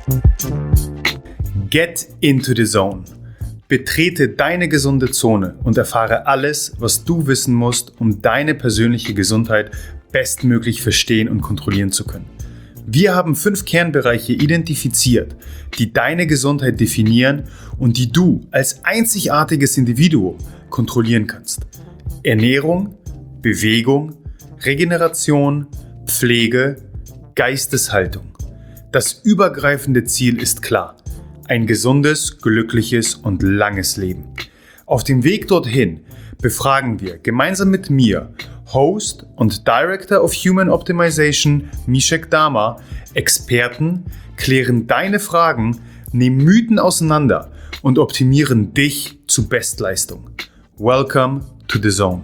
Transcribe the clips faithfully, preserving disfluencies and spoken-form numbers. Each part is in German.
Get into the zone. Betrete deine gesunde Zone und erfahre alles, was du wissen musst, um deine persönliche Gesundheit bestmöglich verstehen und kontrollieren zu können. Wir haben fünf Kernbereiche identifiziert, die deine Gesundheit definieren und die du als einzigartiges Individuum kontrollieren kannst. Ernährung, Bewegung, Regeneration, Pflege, Geisteshaltung. Das übergreifende Ziel ist klar: ein gesundes, glückliches und langes Leben. Auf dem Weg dorthin befragen wir gemeinsam mit mir, Host und Director of Human Optimization Mishek Dama, Experten, klären deine Fragen, nehmen Mythen auseinander und optimieren dich zu Bestleistung. Welcome to the Zone.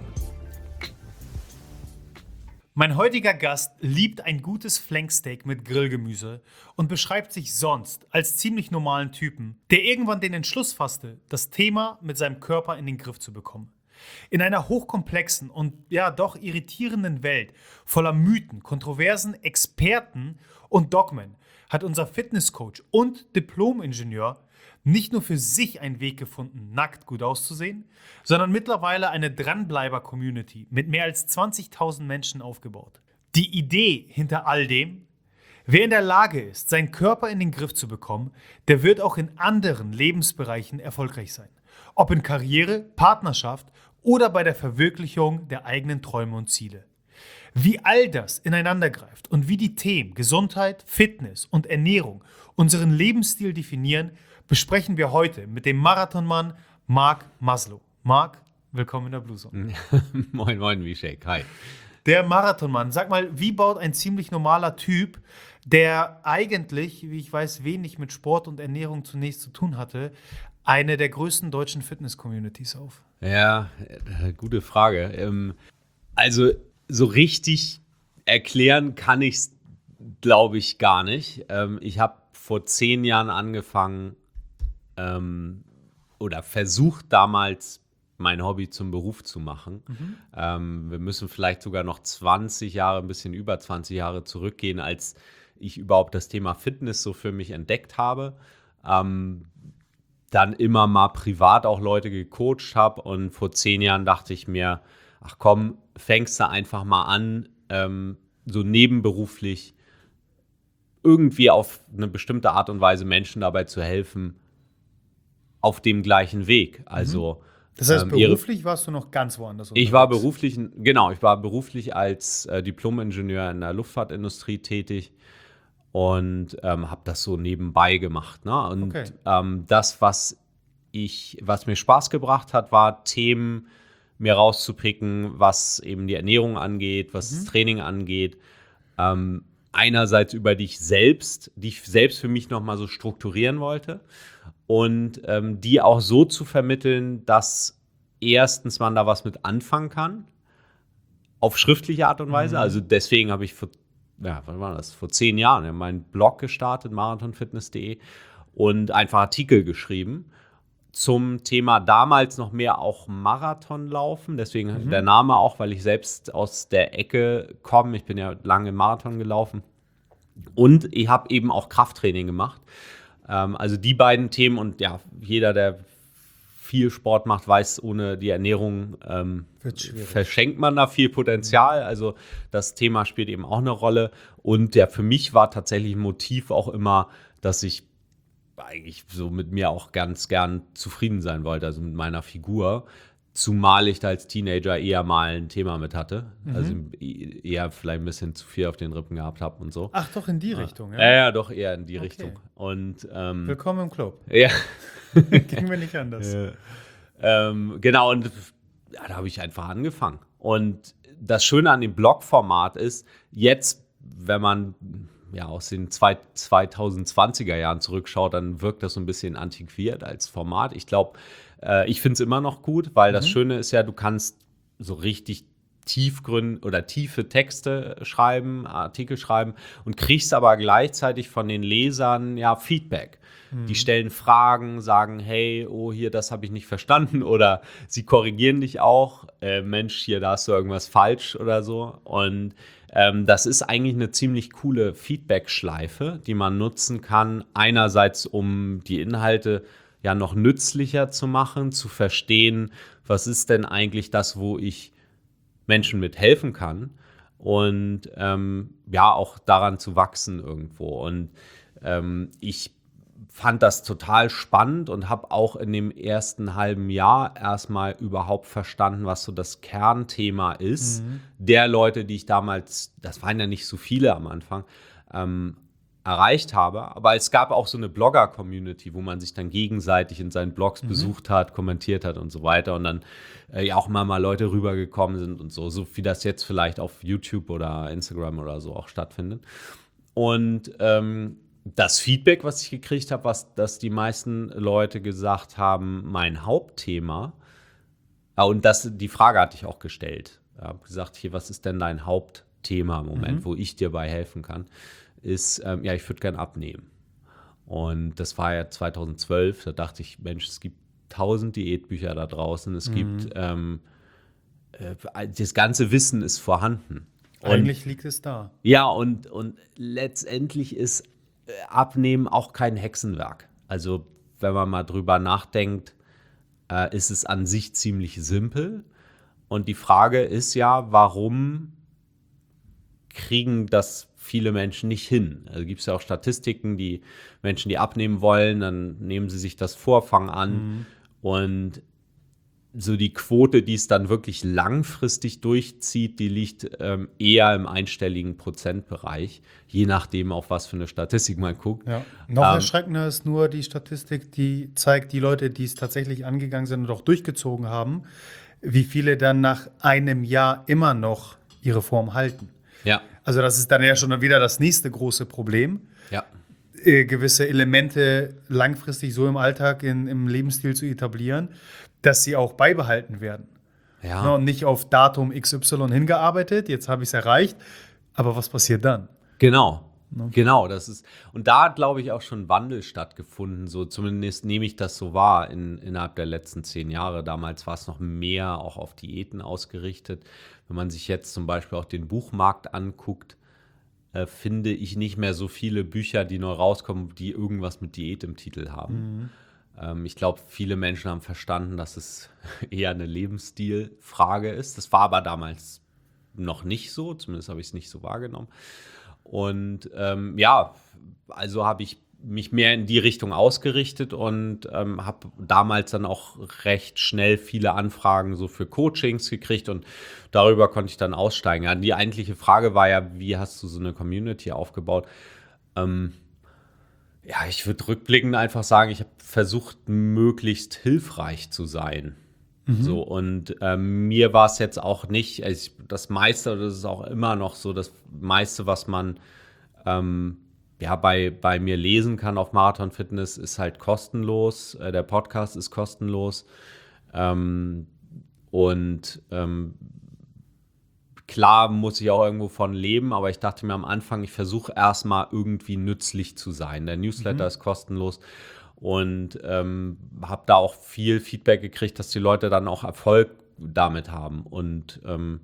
Mein heutiger Gast liebt ein gutes Flanksteak mit Grillgemüse und beschreibt sich sonst als ziemlich normalen Typen, der irgendwann den Entschluss fasste, das Thema mit seinem Körper in den Griff zu bekommen. In einer hochkomplexen und ja doch irritierenden Welt voller Mythen, Kontroversen, Experten und Dogmen hat unser Fitnesscoach und Diplom-Ingenieur nicht nur für sich einen Weg gefunden, nackt gut auszusehen, sondern mittlerweile eine Dranbleiber-Community mit mehr als zwanzigtausend Menschen aufgebaut. Die Idee hinter all dem: wer in der Lage ist, seinen Körper in den Griff zu bekommen, der wird auch in anderen Lebensbereichen erfolgreich sein. Ob in Karriere, Partnerschaft oder bei der Verwirklichung der eigenen Träume und Ziele. Wie all das ineinander greift und wie die Themen Gesundheit, Fitness und Ernährung unseren Lebensstil definieren, besprechen wir heute mit dem Marathonmann Mark Maslow. Mark, willkommen in der Blue Zone. Moin, moin, Mishek, hi. Der Marathonmann, sag mal, wie baut ein ziemlich normaler Typ, der eigentlich, wie ich weiß, wenig mit Sport und Ernährung zunächst zu tun hatte, eine der größten deutschen Fitness-Communities auf? Ja, äh, gute Frage. Ähm, also so richtig erklären kann ich es, glaube ich, gar nicht. Ähm, ich habe vor zehn Jahren angefangen ähm, oder versucht damals, mein Hobby zum Beruf zu machen. Mhm. Ähm, wir müssen vielleicht sogar noch zwanzig Jahre, ein bisschen über zwanzig Jahre zurückgehen, als ich überhaupt das Thema Fitness so für mich entdeckt habe. Ähm, dann immer mal privat auch Leute gecoacht habe und vor zehn Jahren dachte ich mir, ach komm, fängst du einfach mal an, ähm, so nebenberuflich irgendwie auf eine bestimmte Art und Weise Menschen dabei zu helfen, auf dem gleichen Weg. Also, das heißt, ähm, beruflich ihre, warst du noch ganz woanders unterwegs? Ich war beruflich, genau, ich war beruflich als äh, Diplom-Ingenieur in der Luftfahrtindustrie tätig und ähm, habe das so nebenbei gemacht. Ne? Und okay. ähm, das, was ich, was mir Spaß gebracht hat, war Themen mir rauszupicken, was eben die Ernährung angeht, was mhm. das Training angeht. Ähm, einerseits über dich selbst, die ich selbst für mich nochmal so strukturieren wollte und ähm, die auch so zu vermitteln, dass erstens man da was mit anfangen kann, auf schriftliche Art und Weise. Mhm. Also deswegen habe ich vor, ja, wann war das? Vor zehn Jahren ja, meinen Blog gestartet, marathonfitness punkt de, und einfach Artikel geschrieben zum Thema damals noch mehr auch Marathonlaufen. Deswegen mhm. der Name auch, weil ich selbst aus der Ecke komme. Ich bin ja lange Marathon gelaufen. Und ich habe eben auch Krafttraining gemacht. Ähm, also die beiden Themen. Und ja, jeder, der viel Sport macht, weiß, ohne die Ernährung ähm, verschenkt man da viel Potenzial. Also das Thema spielt eben auch eine Rolle. Und ja, für mich war tatsächlich ein Motiv auch immer, dass ich eigentlich so mit mir auch ganz gern zufrieden sein wollte, also mit meiner Figur, zumal ich da als Teenager eher mal ein Thema mit hatte, mhm. also eher vielleicht ein bisschen zu viel auf den Rippen gehabt habe und so. Ach, doch in die Richtung, ja? Ja, ja, doch eher in die okay. Richtung. Und, ähm, willkommen im Club. Ja. Ging mir nicht anders. Ja. Ähm, genau, und ja, da habe ich einfach angefangen. Und das Schöne an dem Blog-Format ist, jetzt, wenn man ja, aus den zweitausendzwanziger Jahren zurückschaut, dann wirkt das so ein bisschen antiquiert als Format. Ich glaube, äh, ich finde es immer noch gut, weil mhm. das Schöne ist ja, du kannst so richtig tiefgrün oder tiefe Texte schreiben, Artikel schreiben und kriegst aber gleichzeitig von den Lesern ja Feedback. Mhm. Die stellen Fragen, sagen, hey, oh, hier, das habe ich nicht verstanden oder sie korrigieren dich auch, äh, Mensch, hier, da hast du irgendwas falsch oder so. Und ähm, das ist eigentlich eine ziemlich coole Feedback-Schleife, die man nutzen kann, einerseits um die Inhalte ja noch nützlicher zu machen, zu verstehen, was ist denn eigentlich das, wo ich Menschen mit helfen kann und ähm, ja, auch daran zu wachsen irgendwo. Und ähm, ich fand das total spannend und habe auch in dem ersten halben Jahr erstmal überhaupt verstanden, was so das Kernthema ist. Mhm. Der Leute, die ich damals, das waren ja nicht so viele am Anfang, ähm, erreicht habe. Aber es gab auch so eine Blogger-Community, wo man sich dann gegenseitig in seinen Blogs mhm. besucht hat, kommentiert hat und so weiter. Und dann äh, ja auch immer mal Leute rübergekommen sind und so, so wie das jetzt vielleicht auf YouTube oder Instagram oder so auch stattfindet. Und ähm, das Feedback, was ich gekriegt habe, was dass die meisten Leute gesagt haben, mein Hauptthema, äh, und das, die Frage hatte ich auch gestellt. Ich habe gesagt, hier, was ist denn dein Hauptthema im Moment, mhm. wo ich dir bei helfen kann? Ist, ähm, ja, ich würde gern abnehmen. Und das war ja zweitausendzwölf, da dachte ich, Mensch, es gibt tausend Diätbücher da draußen, es mhm. gibt, ähm, äh, das ganze Wissen ist vorhanden. Und, eigentlich liegt es da. Ja, und, und letztendlich ist äh, Abnehmen auch kein Hexenwerk. Also, wenn man mal drüber nachdenkt, äh, ist es an sich ziemlich simpel. Und die Frage ist ja, warum kriegen das viele Menschen nicht hin? Also gibt es ja auch Statistiken, die Menschen, die abnehmen wollen, dann nehmen sie sich das vor, fangen an. Mhm. Und so die Quote, die es dann wirklich langfristig durchzieht, die liegt ähm, eher im einstelligen Prozentbereich, je nachdem, auf was für eine Statistik man guckt. Ja. Noch ähm, erschreckender ist nur die Statistik, die zeigt, die Leute, die es tatsächlich angegangen sind und auch durchgezogen haben, wie viele dann nach einem Jahr immer noch ihre Form halten. Ja. Also das ist dann ja schon wieder das nächste große Problem. Ja. Äh, gewisse Elemente langfristig so im Alltag, in, im Lebensstil zu etablieren, dass sie auch beibehalten werden. Ja. Na, und nicht auf Datum X Y hingearbeitet, jetzt habe ich es erreicht, aber was passiert dann? Genau. Ne? Genau, das ist, und da hat, glaube ich, auch schon Wandel stattgefunden, so zumindest nehme ich das so wahr in, innerhalb der letzten zehn Jahre. Damals war es noch mehr auch auf Diäten ausgerichtet. Wenn man sich jetzt zum Beispiel auch den Buchmarkt anguckt, äh, finde ich nicht mehr so viele Bücher, die neu rauskommen, die irgendwas mit Diät im Titel haben. Mhm. Ähm, ich glaube, viele Menschen haben verstanden, dass es eher eine Lebensstilfrage ist. Das war aber damals noch nicht so, zumindest habe ich es nicht so wahrgenommen. Und ähm, ja, also habe ich mich mehr in die Richtung ausgerichtet und ähm, habe damals dann auch recht schnell viele Anfragen so für Coachings gekriegt und darüber konnte ich dann aussteigen. Ja, die eigentliche Frage war ja, wie hast du so eine Community aufgebaut? Ähm, ja, ich würde rückblickend einfach sagen, ich habe versucht, möglichst hilfreich zu sein. Mhm. So, und ähm, mir war es jetzt auch nicht, also ich, das meiste, das ist auch immer noch so, das meiste, was man ähm, ja, bei, bei mir lesen kann auf Marathon Fitness, ist halt kostenlos. Äh, der Podcast ist kostenlos. Ähm, und ähm, klar muss ich auch irgendwo von leben, aber ich dachte mir am Anfang, ich versuche erstmal irgendwie nützlich zu sein. Der Newsletter mhm. ist kostenlos. Und ähm, habe da auch viel Feedback gekriegt, dass die Leute dann auch Erfolg damit haben. Und ähm,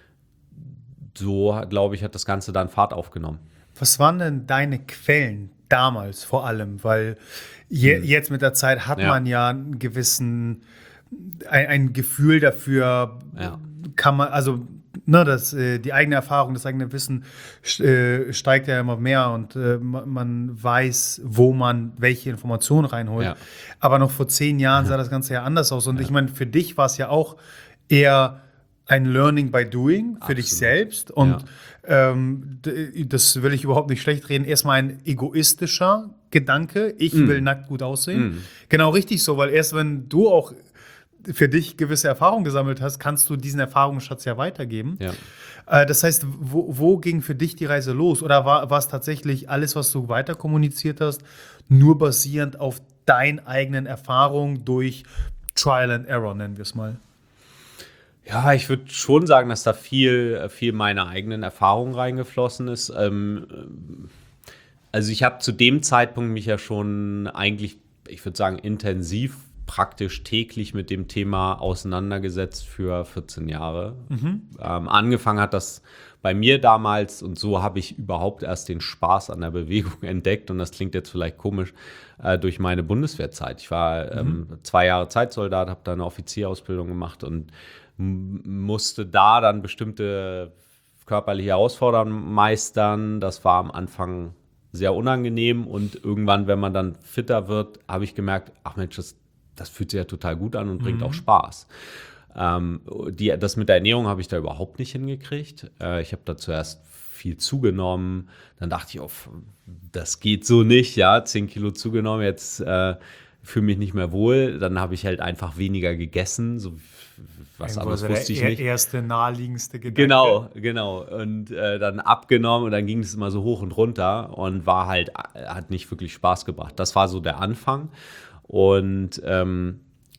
so, glaube ich, hat das Ganze dann Fahrt aufgenommen. Was waren denn deine Quellen damals vor allem? Weil je, hm. jetzt mit der Zeit hat ja. man ja einen gewissen, ein, ein Gefühl dafür, ja. kann man, also ne, das, äh, die eigene Erfahrung, das eigene Wissen äh, steigt ja immer mehr und äh, man, man weiß, wo man welche Informationen reinholt. Ja. Aber noch vor zehn Jahren sah das Ganze ja anders aus. Und ja. ich meine, für dich war es ja auch eher ein Learning by Doing für Absolut. dich selbst. Und ja. ähm, d- das will ich überhaupt nicht schlecht reden. Erstmal ein egoistischer Gedanke. Ich mm. will nackt gut aussehen. Mm. Genau richtig so, weil erst wenn du auch für dich gewisse Erfahrungen gesammelt hast, kannst du diesen Erfahrungsschatz ja weitergeben. Ja. Äh, das heißt, wo, wo ging für dich die Reise los? Oder war, war es tatsächlich alles, was du weiter kommuniziert hast, nur basierend auf deinen eigenen Erfahrungen durch Trial and Error, nennen wir es mal? Ja, ich würde schon sagen, dass da viel, viel meiner eigenen Erfahrung reingeflossen ist. Ähm, also ich habe zu dem Zeitpunkt mich ja schon eigentlich, ich würde sagen, intensiv praktisch täglich mit dem Thema auseinandergesetzt für vierzehn Jahre. Mhm. Ähm, angefangen hat das bei mir damals und so habe ich überhaupt erst den Spaß an der Bewegung entdeckt und das klingt jetzt vielleicht komisch, äh, durch meine Bundeswehrzeit. Ich war ähm, mhm. zwei Jahre Zeitsoldat, habe da eine Offizierausbildung gemacht und musste da dann bestimmte körperliche Herausforderungen meistern. Das war am Anfang sehr unangenehm und irgendwann, wenn man dann fitter wird, habe ich gemerkt, ach Mensch, das, das fühlt sich ja total gut an und bringt mhm. auch Spaß. Ähm, die, das mit der Ernährung habe ich da überhaupt nicht hingekriegt. Äh, ich habe da zuerst viel zugenommen. Dann dachte ich, oh, das geht so nicht, ja, zehn Kilo zugenommen, jetzt äh, fühle mich nicht mehr wohl. Dann habe ich halt einfach weniger gegessen, so was anderes also wusste ich der nicht. erste naheliegendste Gedanke. Genau, genau. Und äh, dann abgenommen und dann ging es immer so hoch und runter und war halt, hat nicht wirklich Spaß gebracht. Das war so der Anfang. Und ähm,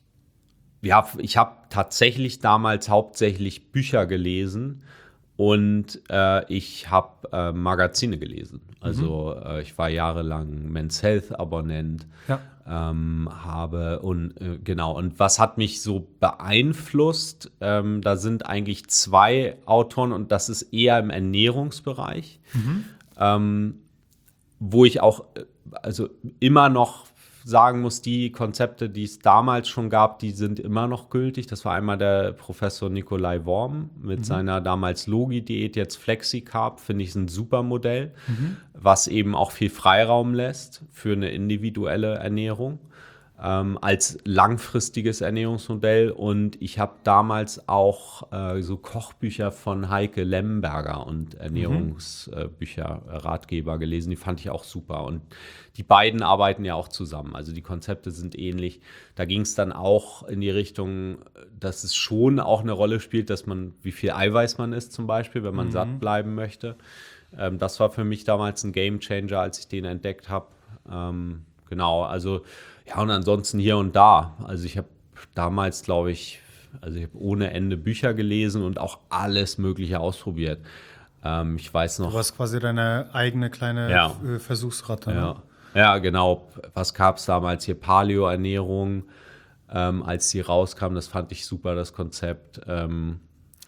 ja, ich habe tatsächlich damals hauptsächlich Bücher gelesen und äh, ich habe äh, Magazine gelesen. Also mhm. äh, ich war jahrelang Men's Health Abonnent. Ja. Ähm, habe und äh, genau, und was hat mich so beeinflusst? Ähm, da sind eigentlich zwei Autoren und das ist eher im Ernährungsbereich, mhm. ähm, wo ich auch äh, also immer noch sagen muss, die Konzepte, die es damals schon gab, die sind immer noch gültig. Das war einmal der Professor Nikolai Worm mit mhm. seiner damals Logi-Diät, jetzt FlexiCarb, finde ich ein super Modell, mhm. was eben auch viel Freiraum lässt für eine individuelle Ernährung ähm, als langfristiges Ernährungsmodell. Und ich habe damals auch äh, so Kochbücher von Heike Lemberger und Ernährungsbücher, mhm. äh, Ratgeber gelesen, die fand ich auch super. Und die beiden arbeiten ja auch zusammen, also die Konzepte sind ähnlich. Da ging es dann auch in die Richtung, dass es schon auch eine Rolle spielt, dass man, wie viel Eiweiß man isst zum Beispiel, wenn man mhm. satt bleiben möchte. Ähm, das war für mich damals ein Gamechanger, als ich den entdeckt habe. Ähm, genau, also ja, und ansonsten hier und da. Also ich habe damals, glaube ich, also ich habe ohne Ende Bücher gelesen und auch alles Mögliche ausprobiert. Ähm, ich weiß noch. Du warst quasi deine eigene kleine ja. Versuchsratte. Ja. Ne? Ja, genau. Was gab es damals hier? Paleo-Ernährung, ähm, als die rauskam, das fand ich super, das Konzept. Ähm,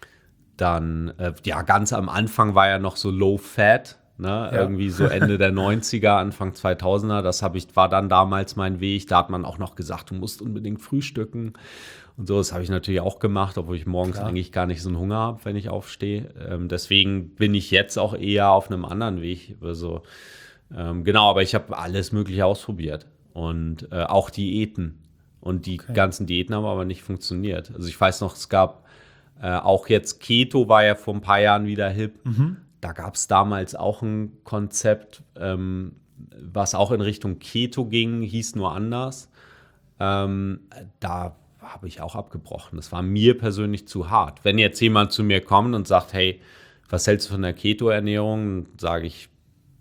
dann, äh, ja, ganz am Anfang war ja noch so Low-Fat, ne? Ja. Irgendwie so Ende der neunziger, Anfang zweitausender. Das hab ich, war dann damals mein Weg. Da hat man auch noch gesagt, du musst unbedingt frühstücken. Und so, das habe ich natürlich auch gemacht, obwohl ich morgens Klar. eigentlich gar nicht so einen Hunger habe, wenn ich aufstehe. Ähm, deswegen bin ich jetzt auch eher auf einem anderen Weg. Also, Ähm, genau, aber ich habe alles Mögliche ausprobiert und äh, auch Diäten. Und die okay. ganzen Diäten haben aber nicht funktioniert. Also ich weiß noch, es gab äh, auch jetzt Keto war ja vor ein paar Jahren wieder hip. Mhm. Da gab es damals auch ein Konzept, ähm, was auch in Richtung Keto ging, hieß nur anders. Ähm, da habe ich auch abgebrochen. Das war mir persönlich zu hart. Wenn jetzt jemand zu mir kommt und sagt, hey, was hältst du von der Keto-Ernährung? Dann sage ich,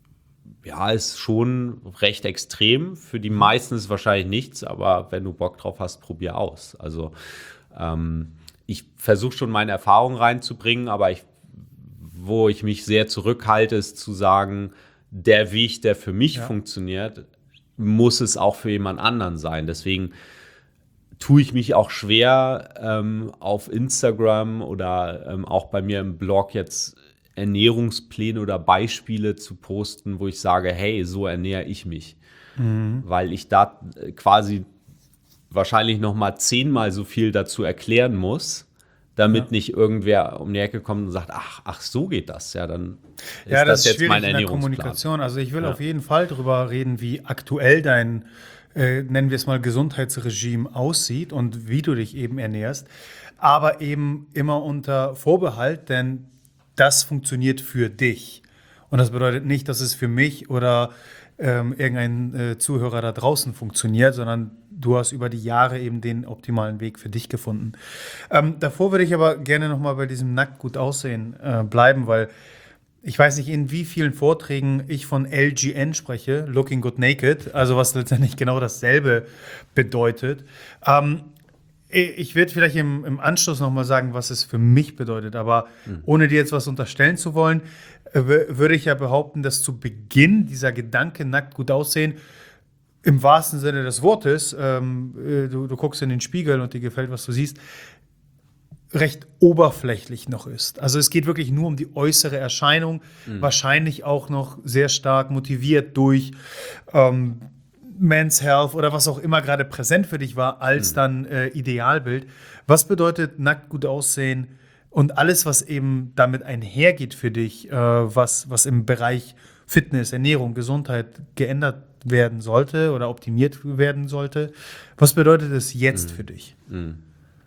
ja, ist schon recht extrem. Für die meisten ist es wahrscheinlich nichts, aber wenn du Bock drauf hast, probier aus. Also ähm, ich versuche schon meine Erfahrungen reinzubringen, aber ich, wo ich mich sehr zurückhalte, ist zu sagen, der Weg, der für mich ja. funktioniert, muss es auch für jemand anderen sein. Deswegen tue ich mich auch schwer, ähm, auf Instagram oder ähm, auch bei mir im Blog jetzt Ernährungspläne oder Beispiele zu posten, wo ich sage, hey, so ernähre ich mich. Mhm. Weil ich da quasi wahrscheinlich noch mal zehnmal so viel dazu erklären muss, damit ja. nicht irgendwer um die Ecke kommt und sagt, ach, ach so geht das. Ja, dann ist ja, das, das jetzt mein Ernährungsplan. In der Kommunikation. Also ich will ja. auf jeden Fall darüber reden, wie aktuell dein, äh, nennen wir es mal, Gesundheitsregime aussieht und wie du dich eben ernährst. Aber eben immer unter Vorbehalt, denn das funktioniert für dich. Und das bedeutet nicht, dass es für mich oder ähm, irgendein äh, Zuhörer da draußen funktioniert, sondern du hast über die Jahre eben den optimalen Weg für dich gefunden. Ähm, davor würde ich aber gerne nochmal bei diesem nackt gut aussehen äh, bleiben, weil ich weiß nicht, in wie vielen Vorträgen ich von L G N spreche, Looking Good Naked, also was letztendlich genau dasselbe bedeutet. Ähm, Ich werde vielleicht im, im Anschluss nochmal sagen, was es für mich bedeutet, aber mhm. ohne dir jetzt was unterstellen zu wollen, äh, würde ich ja behaupten, dass zu Beginn dieser Gedanke nackt gut aussehen, im wahrsten Sinne des Wortes, ähm, du, du guckst in den Spiegel und dir gefällt, was du siehst, recht oberflächlich noch ist. Also es geht wirklich nur um die äußere Erscheinung, mhm. wahrscheinlich auch noch sehr stark motiviert durch ähm, Men's Health oder was auch immer gerade präsent für dich war, als mhm. dann äh, Idealbild. Was bedeutet nackt gut aussehen und alles, was eben damit einhergeht für dich, äh, was, was im Bereich Fitness, Ernährung, Gesundheit geändert werden sollte oder optimiert werden sollte? Was bedeutet es jetzt mhm. für dich? Mhm.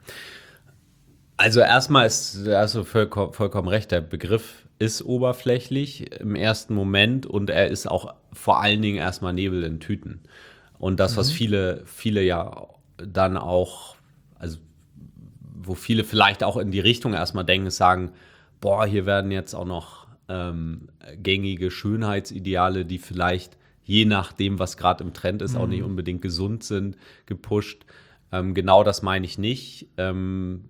Also erstmal ist, hast du vollkommen, vollkommen recht, der Begriff ist oberflächlich im ersten Moment und er ist auch vor allen Dingen erstmal Nebel in Tüten. Und das, was mhm. viele, viele ja dann auch, also wo viele vielleicht auch in die Richtung erstmal denken, ist sagen, boah, hier werden jetzt auch noch ähm, gängige Schönheitsideale, die vielleicht je nachdem, was gerade im Trend ist, mhm. auch nicht unbedingt gesund sind, gepusht. Ähm, genau das meine ich nicht. Ähm,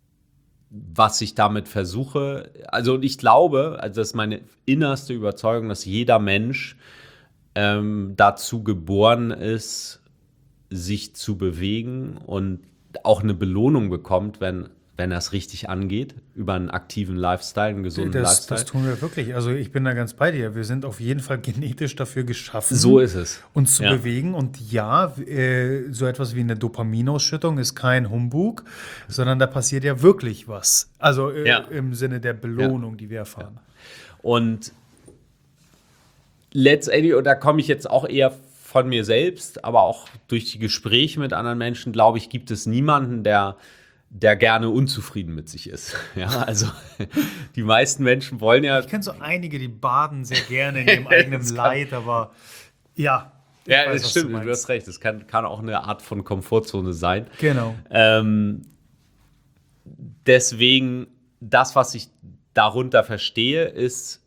was ich damit versuche, also ich glaube, also das ist meine innerste Überzeugung, dass jeder Mensch ähm, dazu geboren ist, sich zu bewegen und auch eine Belohnung bekommt, wenn, wenn er es richtig angeht, über einen aktiven Lifestyle, einen gesunden das, Lifestyle. Das tun wir wirklich. Also ich bin da ganz bei dir. Wir sind auf jeden Fall genetisch dafür geschaffen, so ist es, uns zu ja. bewegen. Und ja, äh, so etwas wie eine Dopaminausschüttung ist kein Humbug, sondern da passiert ja wirklich was. Also äh, ja. im Sinne der Belohnung, ja. die wir erfahren. Ja. Und letztendlich, und da komme ich jetzt auch eher von mir selbst, aber auch durch die Gespräche mit anderen Menschen, glaube ich, gibt es niemanden, der der gerne unzufrieden mit sich ist. Ja, also die meisten Menschen wollen ja... Ich kenne so einige, die baden sehr gerne in ihrem eigenen Leid, aber ja. Ja, weiß, das stimmt, du, du hast recht. Das kann, kann auch eine Art von Komfortzone sein. Genau. Ähm, deswegen, das, was ich darunter verstehe, ist,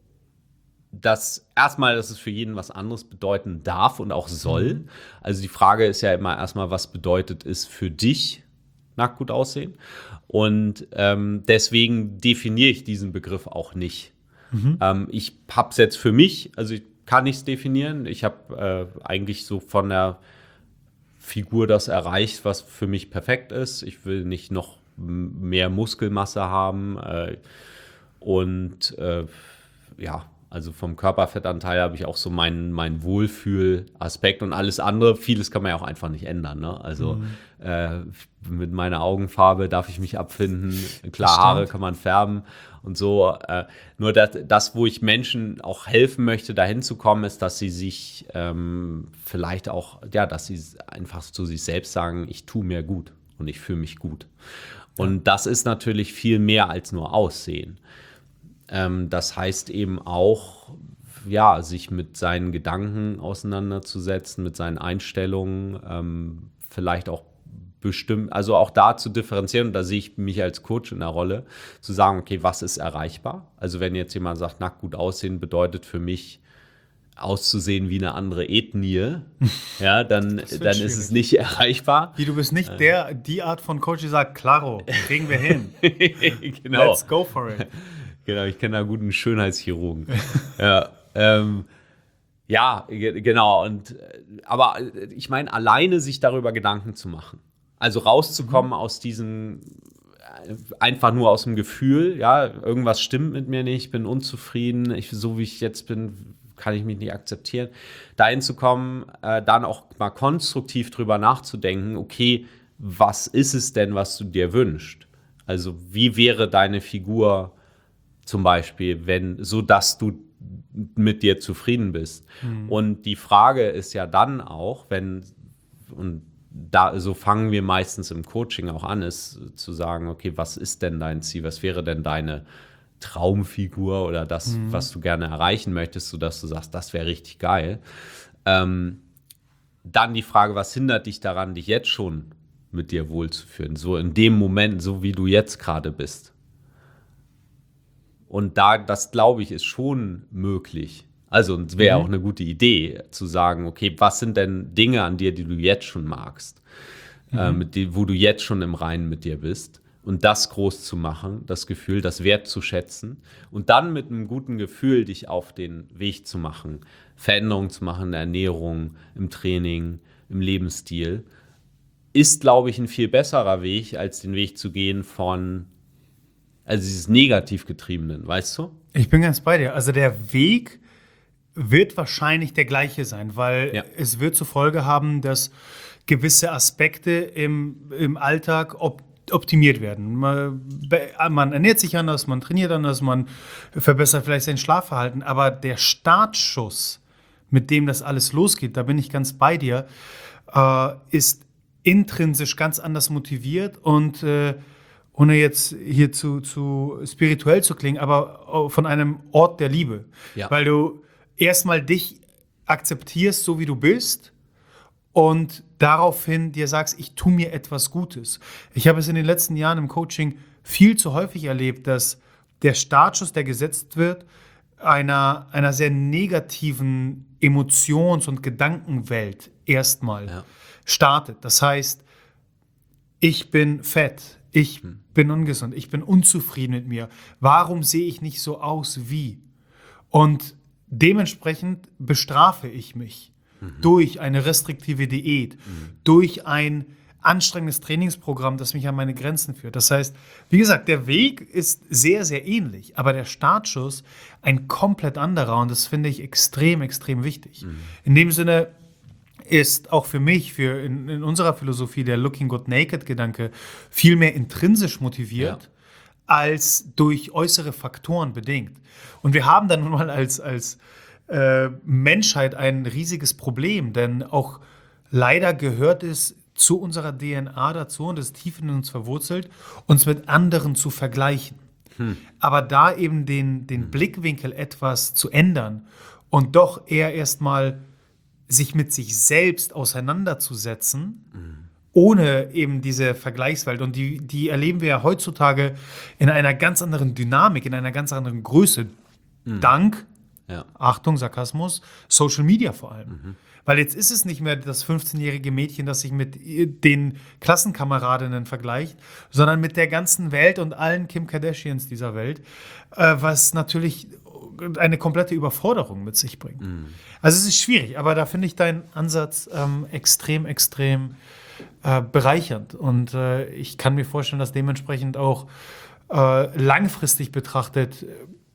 dass erstmal, dass es für jeden was anderes bedeuten darf und auch soll. Mhm. Also die Frage ist ja immer erstmal, was bedeutet es für dich, nackt gut aussehen. Und ähm, deswegen definiere ich diesen Begriff auch nicht. Mhm. Ähm, ich habe es jetzt für mich, also ich kann ich es definieren. Ich habe äh, eigentlich so von der Figur das erreicht, was für mich perfekt ist. Ich will nicht noch m- mehr Muskelmasse haben. Äh, und äh, ja, also vom Körperfettanteil habe ich auch so meinen, meinen Wohlfühlaspekt und alles andere. Vieles kann man ja auch einfach nicht ändern. Ne? Also mhm. äh, mit meiner Augenfarbe darf ich mich abfinden. Klar, Haare kann man färben und so. Äh, nur das, das, wo ich Menschen auch helfen möchte, dahin zu kommen, ist, dass sie sich ähm, vielleicht auch, ja, dass sie einfach zu sich selbst sagen, ich tue mir gut und ich fühle mich gut. Und ja. das ist natürlich viel mehr als nur Aussehen. Das heißt eben auch, ja, sich mit seinen Gedanken auseinanderzusetzen, mit seinen Einstellungen, ähm, vielleicht auch bestimmt, also auch da zu differenzieren, und da sehe ich mich als Coach in der Rolle, zu sagen, okay, was ist erreichbar? Also wenn jetzt jemand sagt, nackt gut aussehen bedeutet für mich, auszusehen wie eine andere Ethnie, ja, dann, dann ist es nicht erreichbar. Wie, du bist nicht der, die Art von Coach, die sagt, klaro, kriegen wir hin. Genau. Let's go for it. Genau, ich kenne da guten Schönheitschirurgen. ja, ähm, ja, g- genau. Und, aber ich meine, alleine sich darüber Gedanken zu machen. Also rauszukommen mhm. aus diesem, einfach nur aus dem Gefühl, ja, irgendwas stimmt mit mir nicht, ich bin unzufrieden, ich, so wie ich jetzt bin, kann ich mich nicht akzeptieren. Dahin zu kommen, äh, dann auch mal konstruktiv drüber nachzudenken, okay, was ist es denn, was du dir wünschst? Also wie wäre deine Figur zum Beispiel, wenn, so dass du mit dir zufrieden bist. Mhm. Und die Frage ist ja dann auch, wenn, und da, so fangen wir meistens im Coaching auch an, ist zu sagen, okay, was ist denn dein Ziel? Was wäre denn deine Traumfigur oder das, mhm. was du gerne erreichen möchtest, sodass du sagst, das wäre richtig geil. Ähm, dann die Frage, was hindert dich daran, dich jetzt schon mit dir wohlzufühlen? So in dem Moment, so wie du jetzt gerade bist. Und da, das glaube ich, ist schon möglich. Also es wäre mhm. auch eine gute Idee, zu sagen, okay, was sind denn Dinge an dir, die du jetzt schon magst? mhm. äh, mit die, wo du jetzt schon im Reinen mit dir bist. Und das groß zu machen, das Gefühl, das wertzuschätzen und dann mit einem guten Gefühl dich auf den Weg zu machen, Veränderungen zu machen in der Ernährung, im Training, im Lebensstil, ist, glaube ich, ein viel besserer Weg, als den Weg zu gehen von, also dieses Negativgetriebenen, weißt du? Ich bin ganz bei dir. Also der Weg wird wahrscheinlich der gleiche sein, weil Ja. es wird zur Folge haben, dass gewisse Aspekte im, im Alltag op optimiert werden. Man, man ernährt sich anders, man trainiert anders, man verbessert vielleicht sein Schlafverhalten, aber der Startschuss, mit dem das alles losgeht, da bin ich ganz bei dir, äh, ist intrinsisch ganz anders motiviert und äh, ohne jetzt hier zu, zu spirituell zu klingen, aber von einem Ort der Liebe. Ja. Weil du erstmal dich akzeptierst, so wie du bist und daraufhin dir sagst, ich tue mir etwas Gutes. Ich habe es in den letzten Jahren im Coaching viel zu häufig erlebt, dass der Startschuss, der gesetzt wird, einer, einer sehr negativen Emotions- und Gedankenwelt erstmal Ja. startet. Das heißt, ich bin fett, ich hm. bin ungesund, ich bin unzufrieden mit mir. Warum sehe ich nicht so aus wie? Und dementsprechend bestrafe ich mich mhm. durch eine restriktive Diät, mhm. durch ein anstrengendes Trainingsprogramm, das mich an meine Grenzen führt. Das heißt, wie gesagt, der Weg ist sehr, sehr ähnlich, aber der Startschuss ein komplett anderer und das finde ich extrem, extrem wichtig. Mhm. In dem Sinne ist auch für mich, für in, in unserer Philosophie, der Looking Good Naked-Gedanke viel mehr intrinsisch motiviert, ja. als durch äußere Faktoren bedingt. Und wir haben dann nun mal als, als äh, Menschheit ein riesiges Problem, denn auch leider gehört es zu unserer D N A dazu und ist tief in uns verwurzelt, uns mit anderen zu vergleichen. Hm. Aber da eben den, den hm. Blickwinkel etwas zu ändern und doch eher erstmal sich mit sich selbst auseinanderzusetzen, mhm. ohne eben diese Vergleichswelt. Und die, die erleben wir ja heutzutage in einer ganz anderen Dynamik, in einer ganz anderen Größe. Mhm. Dank, ja. Achtung, Sarkasmus, Social Media vor allem. Mhm. Weil jetzt ist es nicht mehr das fünfzehnjährige Mädchen, das sich mit den Klassenkameradinnen vergleicht, sondern mit der ganzen Welt und allen Kim Kardashians dieser Welt, äh, was natürlich eine komplette Überforderung mit sich bringt. Mm. Also es ist schwierig, aber da finde ich deinen Ansatz ähm, extrem, extrem äh, bereichernd. Und äh, ich kann mir vorstellen, dass dementsprechend auch äh, langfristig betrachtet,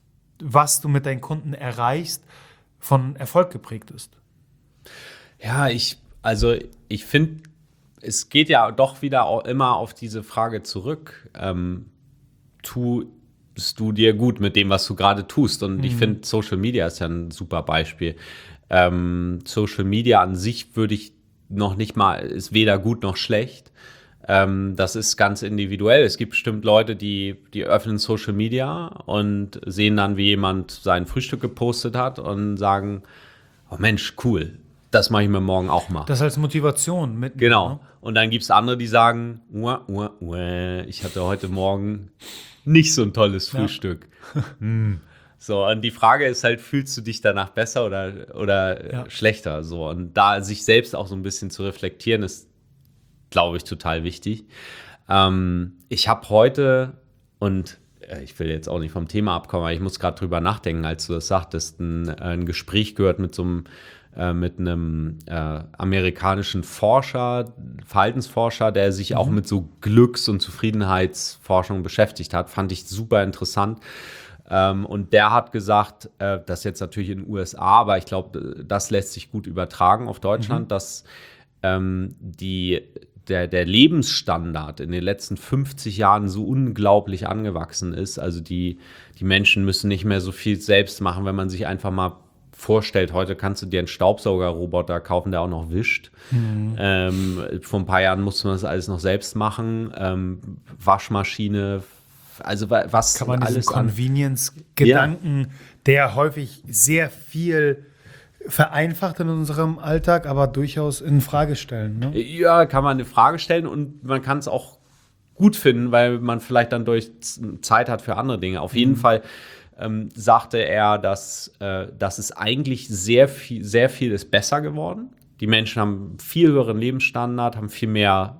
was du mit deinen Kunden erreichst, von Erfolg geprägt ist. Ja, ich, also ich finde, es geht ja doch wieder auch immer auf diese Frage zurück. Ähm, tu du dir gut mit dem, was du gerade tust. Und mhm. ich finde, Social Media ist ja ein super Beispiel. Ähm, Social Media an sich würde ich noch nicht mal, ist weder gut noch schlecht. Ähm, das ist ganz individuell. Es gibt bestimmt Leute, die, die öffnen Social Media und sehen dann, wie jemand sein Frühstück gepostet hat und sagen, oh Mensch, cool, das mache ich mir morgen auch mal. Das als Motivation mit. Genau. Ne? Und dann gibt es andere, die sagen, uah, uah, uah, ich hatte heute Morgen nicht so ein tolles Frühstück. Ja. hm. So, und die Frage ist halt, fühlst du dich danach besser oder, oder ja. schlechter? So, und da sich selbst auch so ein bisschen zu reflektieren, ist, glaube ich, total wichtig. Ähm, ich habe heute, und äh, ich will jetzt auch nicht vom Thema abkommen, aber ich muss gerade drüber nachdenken, als du das sagtest, ein, ein Gespräch gehört mit so einem mit einem äh, amerikanischen Forscher, Verhaltensforscher, der sich mhm. auch mit so Glücks- und Zufriedenheitsforschung beschäftigt hat. Fand ich super interessant. Ähm, und der hat gesagt, äh, das jetzt natürlich in den U S A, aber ich glaube, das lässt sich gut übertragen auf Deutschland, mhm. dass ähm, die, der, der Lebensstandard in den letzten fünfzig Jahren so unglaublich angewachsen ist. Also die, die Menschen müssen nicht mehr so viel selbst machen, wenn man sich einfach mal vorstellt, heute kannst du dir einen Staubsaugerroboter kaufen, der auch noch wischt. Mhm. Ähm, vor ein paar Jahren musste man das alles noch selbst machen. Ähm, Waschmaschine, also was kann man alles diesen Convenience-Gedanken, ja. der häufig sehr viel vereinfacht in unserem Alltag, aber durchaus in Frage stellen. Ne? Ja, kann man eine Frage stellen und man kann es auch gut finden, weil man vielleicht dann durch Zeit hat für andere Dinge. Auf jeden mhm. Fall Ähm, sagte er, dass äh, das ist eigentlich sehr viel, sehr viel ist besser geworden. Die Menschen haben viel höheren Lebensstandard, haben viel mehr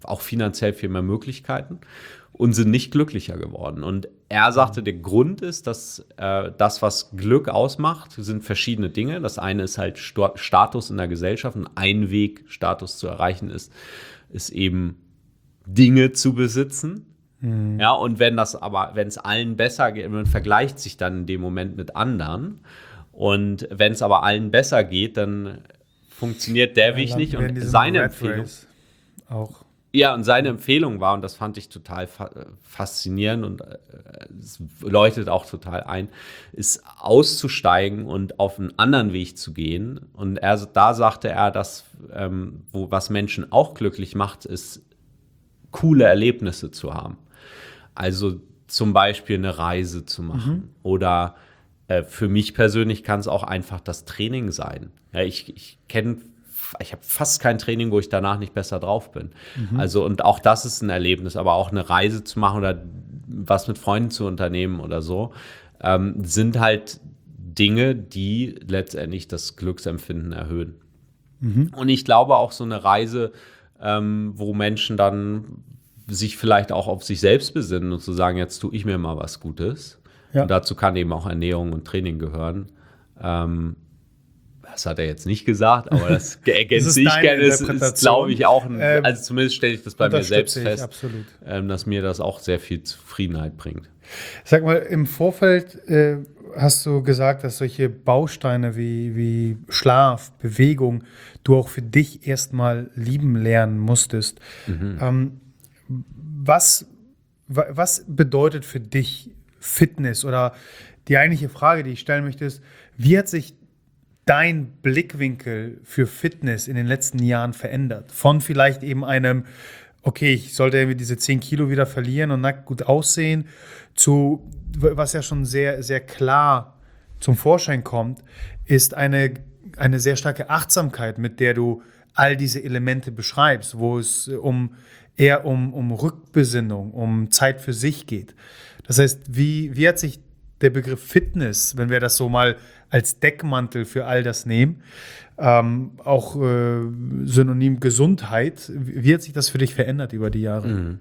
auch finanziell viel mehr Möglichkeiten und sind nicht glücklicher geworden. Und er sagte, der Grund ist, dass äh, das, was Glück ausmacht, sind verschiedene Dinge. Das eine ist halt Sto- Status in der Gesellschaft. Und ein Weg, Status zu erreichen, ist, ist eben Dinge zu besitzen. Mhm. Ja, und wenn das aber, wenn es allen besser geht, man vergleicht sich dann in dem Moment mit anderen. Und wenn es aber allen besser geht, dann funktioniert der ja, Weg nicht. Und seine Empfehlung auch. Ja, und seine Empfehlung war, und das fand ich total fa- faszinierend und äh, es leuchtet auch total ein, ist auszusteigen und auf einen anderen Weg zu gehen. Und er, da sagte er, dass ähm, wo, was Menschen auch glücklich macht, ist, coole Erlebnisse zu haben. Also zum Beispiel eine Reise zu machen. Mhm. Oder äh, für mich persönlich kann es auch einfach das Training sein. Ja, ich ich kenne Ich habe fast kein Training, wo ich danach nicht besser drauf bin. Mhm. Also, und auch das ist ein Erlebnis, aber auch eine Reise zu machen oder was mit Freunden zu unternehmen oder so, ähm, sind halt Dinge, die letztendlich das Glücksempfinden erhöhen. Mhm. Und ich glaube auch so eine Reise, ähm, wo Menschen dann sich vielleicht auch auf sich selbst besinnen und zu sagen, jetzt tue ich mir mal was Gutes. Ja. Und dazu kann eben auch Ernährung und Training gehören. Ähm, Das hat er jetzt nicht gesagt, aber das ergänze ich gerne. Das ist, glaube ich, auch, ein, ähm, also zumindest stelle ich das bei mir selbst fest, ähm, dass mir das auch sehr viel Zufriedenheit bringt. Sag mal, im Vorfeld äh, hast du gesagt, dass solche Bausteine wie, wie Schlaf, Bewegung, du auch für dich erstmal lieben lernen musstest. Mhm. Ähm, was, was bedeutet für dich Fitness? Oder die eigentliche Frage, die ich stellen möchte, ist, wie hat sich dein Blickwinkel für Fitness in den letzten Jahren verändert? Von vielleicht eben einem, okay, ich sollte irgendwie diese zehn Kilo wieder verlieren und nackt gut aussehen, zu, was ja schon sehr, sehr klar zum Vorschein kommt, ist eine, eine sehr starke Achtsamkeit, mit der du all diese Elemente beschreibst, wo es um eher um, um Rückbesinnung, um Zeit für sich geht. Das heißt, wie, wie hat sich der Begriff Fitness, wenn wir das so mal als Deckmantel für all das nehmen, ähm, auch äh, Synonym Gesundheit, wie hat sich das für dich verändert über die Jahre? Mhm.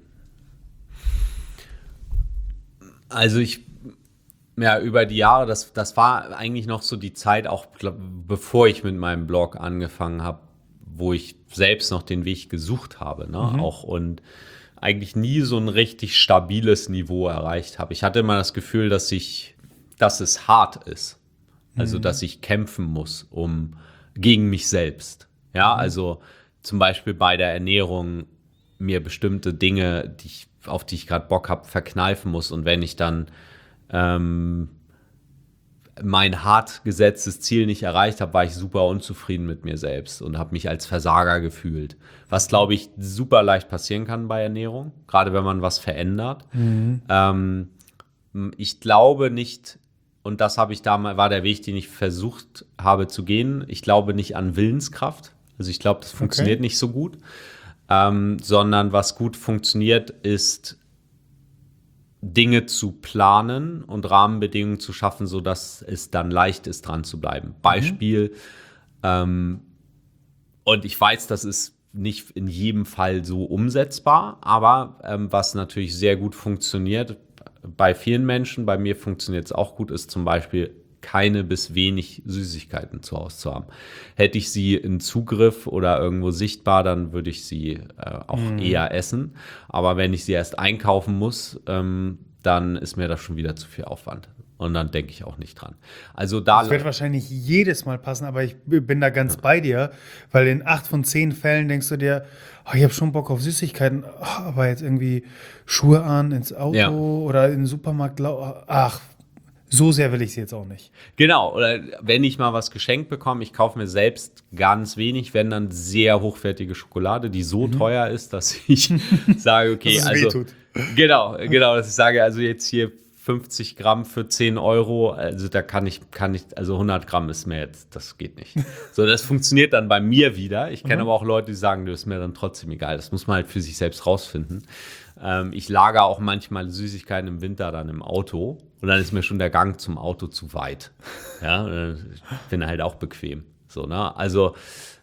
Also ich, ja, über die Jahre, das, das war eigentlich noch so die Zeit, auch glaub, bevor ich mit meinem Blog angefangen habe, wo ich selbst noch den Weg gesucht habe, ne? Mhm. Auch und eigentlich nie so ein richtig stabiles Niveau erreicht habe. Ich hatte immer das Gefühl, dass ich, dass es hart ist. Also, mhm. dass ich kämpfen muss um gegen mich selbst. Ja, mhm. also zum Beispiel bei der Ernährung mir bestimmte Dinge, die ich, auf die ich gerade Bock habe, verkneifen muss. Und wenn ich dann ähm, mein hart gesetztes Ziel nicht erreicht habe, war ich super unzufrieden mit mir selbst und habe mich als Versager gefühlt. Was, glaube ich, super leicht passieren kann bei Ernährung, gerade wenn man was verändert. Mhm. Ähm, ich glaube nicht, und das habe ich damals, war der Weg, den ich versucht habe zu gehen. Ich glaube nicht an Willenskraft. Also ich glaube, das funktioniert okay. nicht so gut. Ähm, sondern was gut funktioniert, ist Dinge zu planen und Rahmenbedingungen zu schaffen, sodass es dann leicht ist, dran zu bleiben. Mhm. Beispiel, ähm, und ich weiß, das ist nicht in jedem Fall so umsetzbar, aber ähm, was natürlich sehr gut funktioniert, bei vielen Menschen, bei mir funktioniert es auch gut, ist zum Beispiel keine bis wenig Süßigkeiten zu Hause zu haben. Hätte ich sie in Zugriff oder irgendwo sichtbar, dann würde ich sie äh, auch mm. eher essen. Aber wenn ich sie erst einkaufen muss, ähm, dann ist mir das schon wieder zu viel Aufwand. Und dann denke ich auch nicht dran. Also da das wird wahrscheinlich jedes Mal passen, aber ich bin da ganz ja. bei dir, weil in acht von zehn Fällen denkst du dir, oh, ich habe schon Bock auf Süßigkeiten, oh, aber jetzt irgendwie Schuhe an, ins Auto ja. oder in den Supermarkt, ach, so sehr will ich sie jetzt auch nicht. Genau, oder wenn ich mal was geschenkt bekomme, ich kaufe mir selbst ganz wenig, wenn dann sehr hochwertige Schokolade, die so mhm. teuer ist, dass ich sage, okay, dass es also wehtut. genau, genau, dass ich sage, also jetzt hier fünfzig Gramm für zehn Euro, also da kann ich, kann ich, also hundert Gramm ist mir jetzt, das geht nicht. So, das funktioniert dann bei mir wieder. Ich kenne mhm. aber auch Leute, die sagen, das ist mir dann trotzdem egal. Das muss man halt für sich selbst rausfinden. Ähm, ich lagere auch manchmal Süßigkeiten im Winter dann im Auto und dann ist mir schon der Gang zum Auto zu weit. Ja, ich bin halt auch bequem. So, ne? Also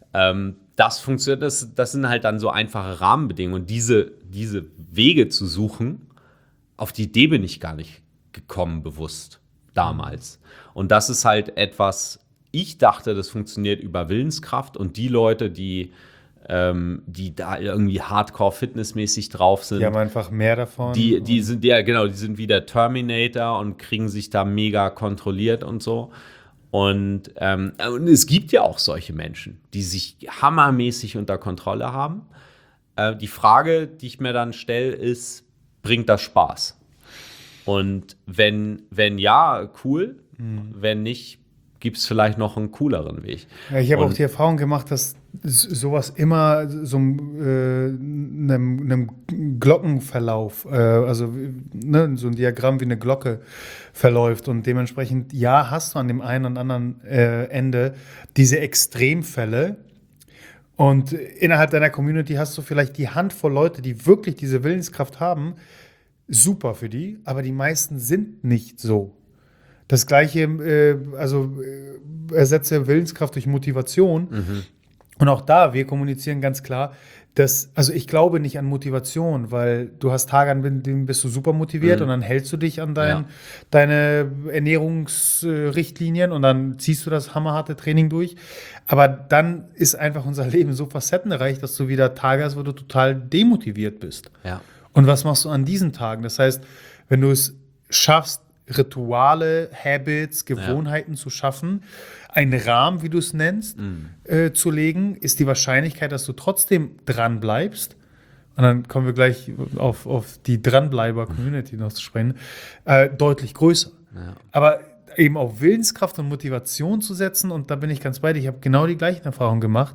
ähm, das funktioniert, das, das sind halt dann so einfache Rahmenbedingungen. Und diese, diese Wege zu suchen, auf die Idee bin ich gar nicht gekommen, bewusst, damals. Und das ist halt etwas, ich dachte, das funktioniert über Willenskraft und die Leute, die, ähm, die da irgendwie hardcore-fitnessmäßig drauf sind, Die haben einfach mehr davon. die, die sind, ja genau, die sind wie der Terminator und kriegen sich da mega kontrolliert und so. Und, ähm, und es gibt ja auch solche Menschen, die sich hammermäßig unter Kontrolle haben. Äh, die Frage, die ich mir dann stelle, ist, bringt das Spaß? Und wenn, wenn ja, cool. Mhm. Wenn nicht, gibt es vielleicht noch einen cooleren Weg. Ja, ich habe Und auch die Erfahrung gemacht, dass sowas immer so äh, einem, einem Glockenverlauf, äh, also ne, so ein Diagramm wie eine Glocke verläuft und dementsprechend, ja, hast du an dem einen und anderen äh, Ende diese Extremfälle und innerhalb deiner Community hast du vielleicht die Handvoll Leute, die wirklich diese Willenskraft haben, super für die, aber die meisten sind nicht so. Das Gleiche, äh, also äh, ersetze Willenskraft durch Motivation. Mhm. Und auch da, wir kommunizieren ganz klar, dass, also ich glaube nicht an Motivation, weil du hast Tage, an denen bist du super motiviert Mhm. und dann hältst du dich an dein, Ja. deine Ernährungsrichtlinien und dann ziehst du das hammerharte Training durch. Aber dann ist einfach unser Leben so facettenreich, dass du wieder Tage hast, wo du total demotiviert bist. Ja. Und was machst du an diesen Tagen? Das heißt, wenn du es schaffst, Rituale, Habits, Gewohnheiten ja. zu schaffen, einen Rahmen, wie du es nennst, Mhm. äh, zu legen, ist die Wahrscheinlichkeit, dass du trotzdem dran bleibst, und dann kommen wir gleich auf, auf die Dranbleiber-Community noch zu sprechen, äh, deutlich größer. Ja. Aber eben auf Willenskraft und Motivation zu setzen, und da bin ich ganz bei dir, ich habe genau die gleichen Erfahrungen gemacht.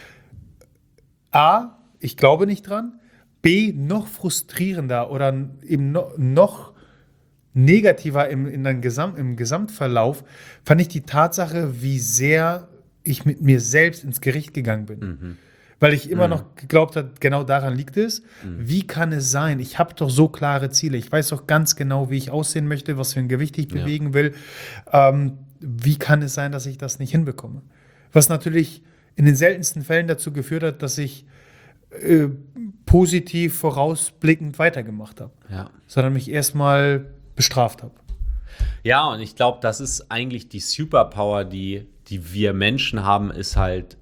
A, ich glaube nicht dran. B, noch frustrierender oder eben no, noch negativer im, in den Gesam- im Gesamtverlauf fand ich die Tatsache, wie sehr ich mit mir selbst ins Gericht gegangen bin. Mhm. Weil ich immer Mhm. noch geglaubt habe, genau daran liegt es. Mhm. Wie kann es sein? Ich habe doch so klare Ziele. Ich weiß doch ganz genau, wie ich aussehen möchte, was für ein Gewicht ich Ja. bewegen will. Ähm, wie kann es sein, dass ich das nicht hinbekomme? Was natürlich in den seltensten Fällen dazu geführt hat, dass ich äh, positiv vorausblickend weitergemacht habe. Ja. Sondern mich erstmal bestraft habe. Ja, und ich glaube, das ist eigentlich die Superpower, die, die wir Menschen haben, ist halt,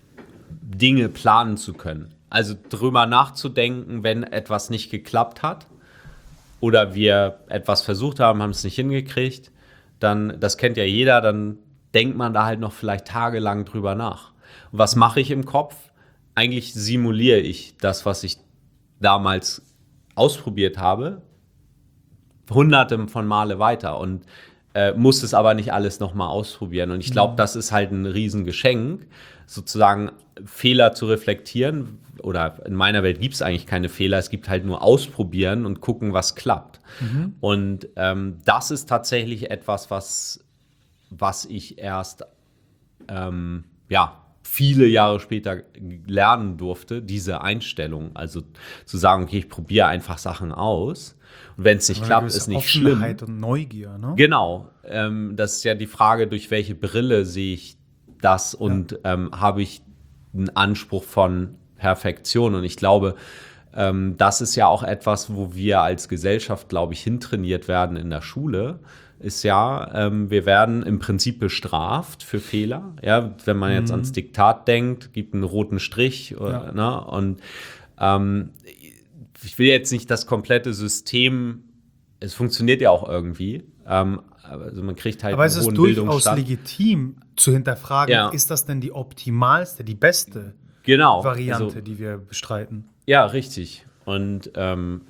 Dinge planen zu können. Also drüber nachzudenken, wenn etwas nicht geklappt hat oder wir etwas versucht haben, haben es nicht hingekriegt, dann, das kennt ja jeder, dann denkt man da halt noch vielleicht tagelang drüber nach. Und was mache ich im Kopf? Eigentlich simuliere ich das, was ich damals ausprobiert habe, hunderte von Male weiter und äh, muss es aber nicht alles nochmal ausprobieren. Und ich glaube, das ist halt ein Riesengeschenk, sozusagen Fehler zu reflektieren. Oder in meiner Welt gibt es eigentlich keine Fehler, es gibt halt nur ausprobieren und gucken, was klappt. Mhm. Und ähm, das ist tatsächlich etwas, was, was ich erst ähm, ja, viele Jahre später lernen durfte, diese Einstellung. Also zu sagen, okay, ich probiere einfach Sachen aus. Und wenn es nicht klappt, ist nicht schlimm. Offenheit und Neugier, ne? Genau. Ähm, das ist ja die Frage, durch welche Brille sehe ich das und ja. ähm, habe ich einen Anspruch von Perfektion. Und ich glaube, ähm, das ist ja auch etwas, wo wir als Gesellschaft, glaube ich, hintrainiert werden in der Schule. Ist ja, ähm, wir werden im Prinzip bestraft für Fehler. Ja, wenn man jetzt Mhm. ans Diktat denkt, gibt einen roten Strich. Oder, Ja. ne? Und ähm, ich will jetzt nicht das komplette System, es funktioniert ja auch irgendwie, ähm, also man kriegt halt Aber es einen ist hohen durchaus Bildungsstand. legitim zu hinterfragen, Ja. ist das denn die optimalste, die beste Genau. Variante, Also, die wir bestreiten? ja, richtig. Und ähm,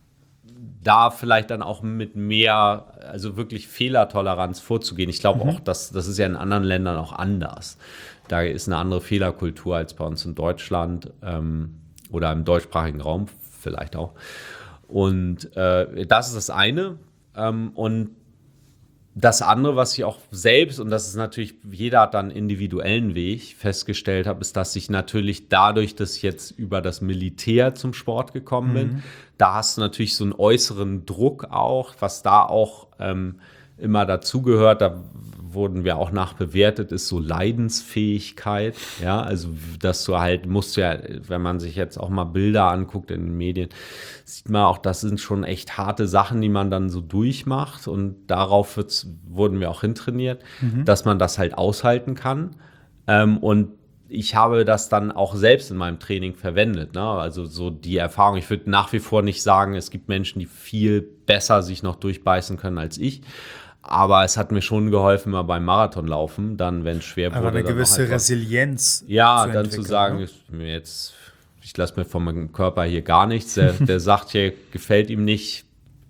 da vielleicht dann auch mit mehr, also wirklich Fehlertoleranz vorzugehen. Ich glaube Mhm. auch, dass das ist ja in anderen Ländern auch anders. Da ist eine andere Fehlerkultur als bei uns in Deutschland ähm, oder im deutschsprachigen Raum vielleicht auch. Und äh, das ist das eine. Ähm, und das andere, was ich auch selbst, und das ist natürlich, jeder hat dann einen individuellen Weg, festgestellt habe, ist, dass ich natürlich dadurch, dass ich jetzt über das Militär zum Sport gekommen bin, Mhm. da hast du natürlich so einen äußeren Druck auch, was da auch ähm, immer dazugehört. Da wurden wir auch nachbewertet, ist so Leidensfähigkeit. Ja, also dass du halt, musst du ja, wenn man sich jetzt auch mal Bilder anguckt in den Medien, sieht man auch, das sind schon echt harte Sachen, die man dann so durchmacht. Und darauf wird's, wurden wir auch hintrainiert, mhm. dass man das halt aushalten kann. Ähm, und ich habe das dann auch selbst in meinem Training verwendet. Ne? Also so die Erfahrung. Ich würde nach wie vor nicht sagen, es gibt Menschen, die viel besser sich noch durchbeißen können als ich. Aber es hat mir schon geholfen, mal beim Marathonlaufen, dann, wenn es schwer wurde. Aber eine gewisse einfach, Resilienz. Ja, zu dann zu sagen, ne? ich, mir jetzt, ich lasse mir von meinem Körper hier gar nichts. Der, der sagt hier, gefällt ihm nicht,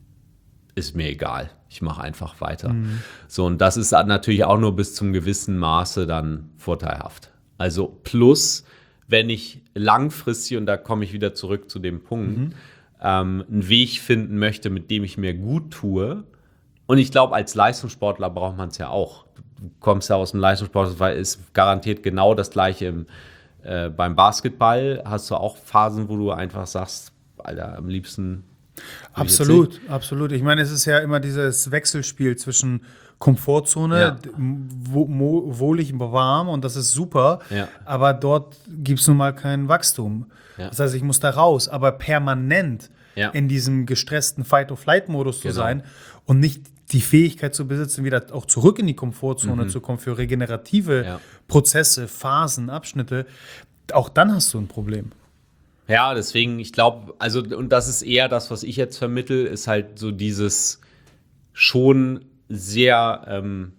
ist mir egal. Ich mache einfach weiter. Mhm. So, und das ist natürlich auch nur bis zum gewissen Maße dann vorteilhaft. Also plus, wenn ich langfristig, und da komme ich wieder zurück zu dem Punkt, mhm. ähm, einen Weg finden möchte, mit dem ich mir gut tue. Und ich glaube, als Leistungssportler braucht man es ja auch. Du kommst ja aus dem Leistungssport, weil es garantiert genau das Gleiche im, äh, beim Basketball. Hast du auch Phasen, wo du einfach sagst, Alter, am liebsten. Absolut, absolut. Ich meine, es ist ja immer dieses Wechselspiel zwischen Komfortzone, ja. wo, wo, wohlig und warm, und das ist super, ja. aber dort gibt es nun mal kein Wachstum. Ja. Das heißt, ich muss da raus, aber permanent ja. in diesem gestressten Fight-or-Flight-Modus genau. zu sein und nicht die Fähigkeit zu besitzen, wieder auch zurück in die Komfortzone mhm. zu kommen für regenerative ja. Prozesse, Phasen, Abschnitte, auch dann hast du ein Problem. Ja, deswegen, ich glaube, also, und das ist eher das, was ich jetzt vermittel, ist halt so dieses schon sehr ähm,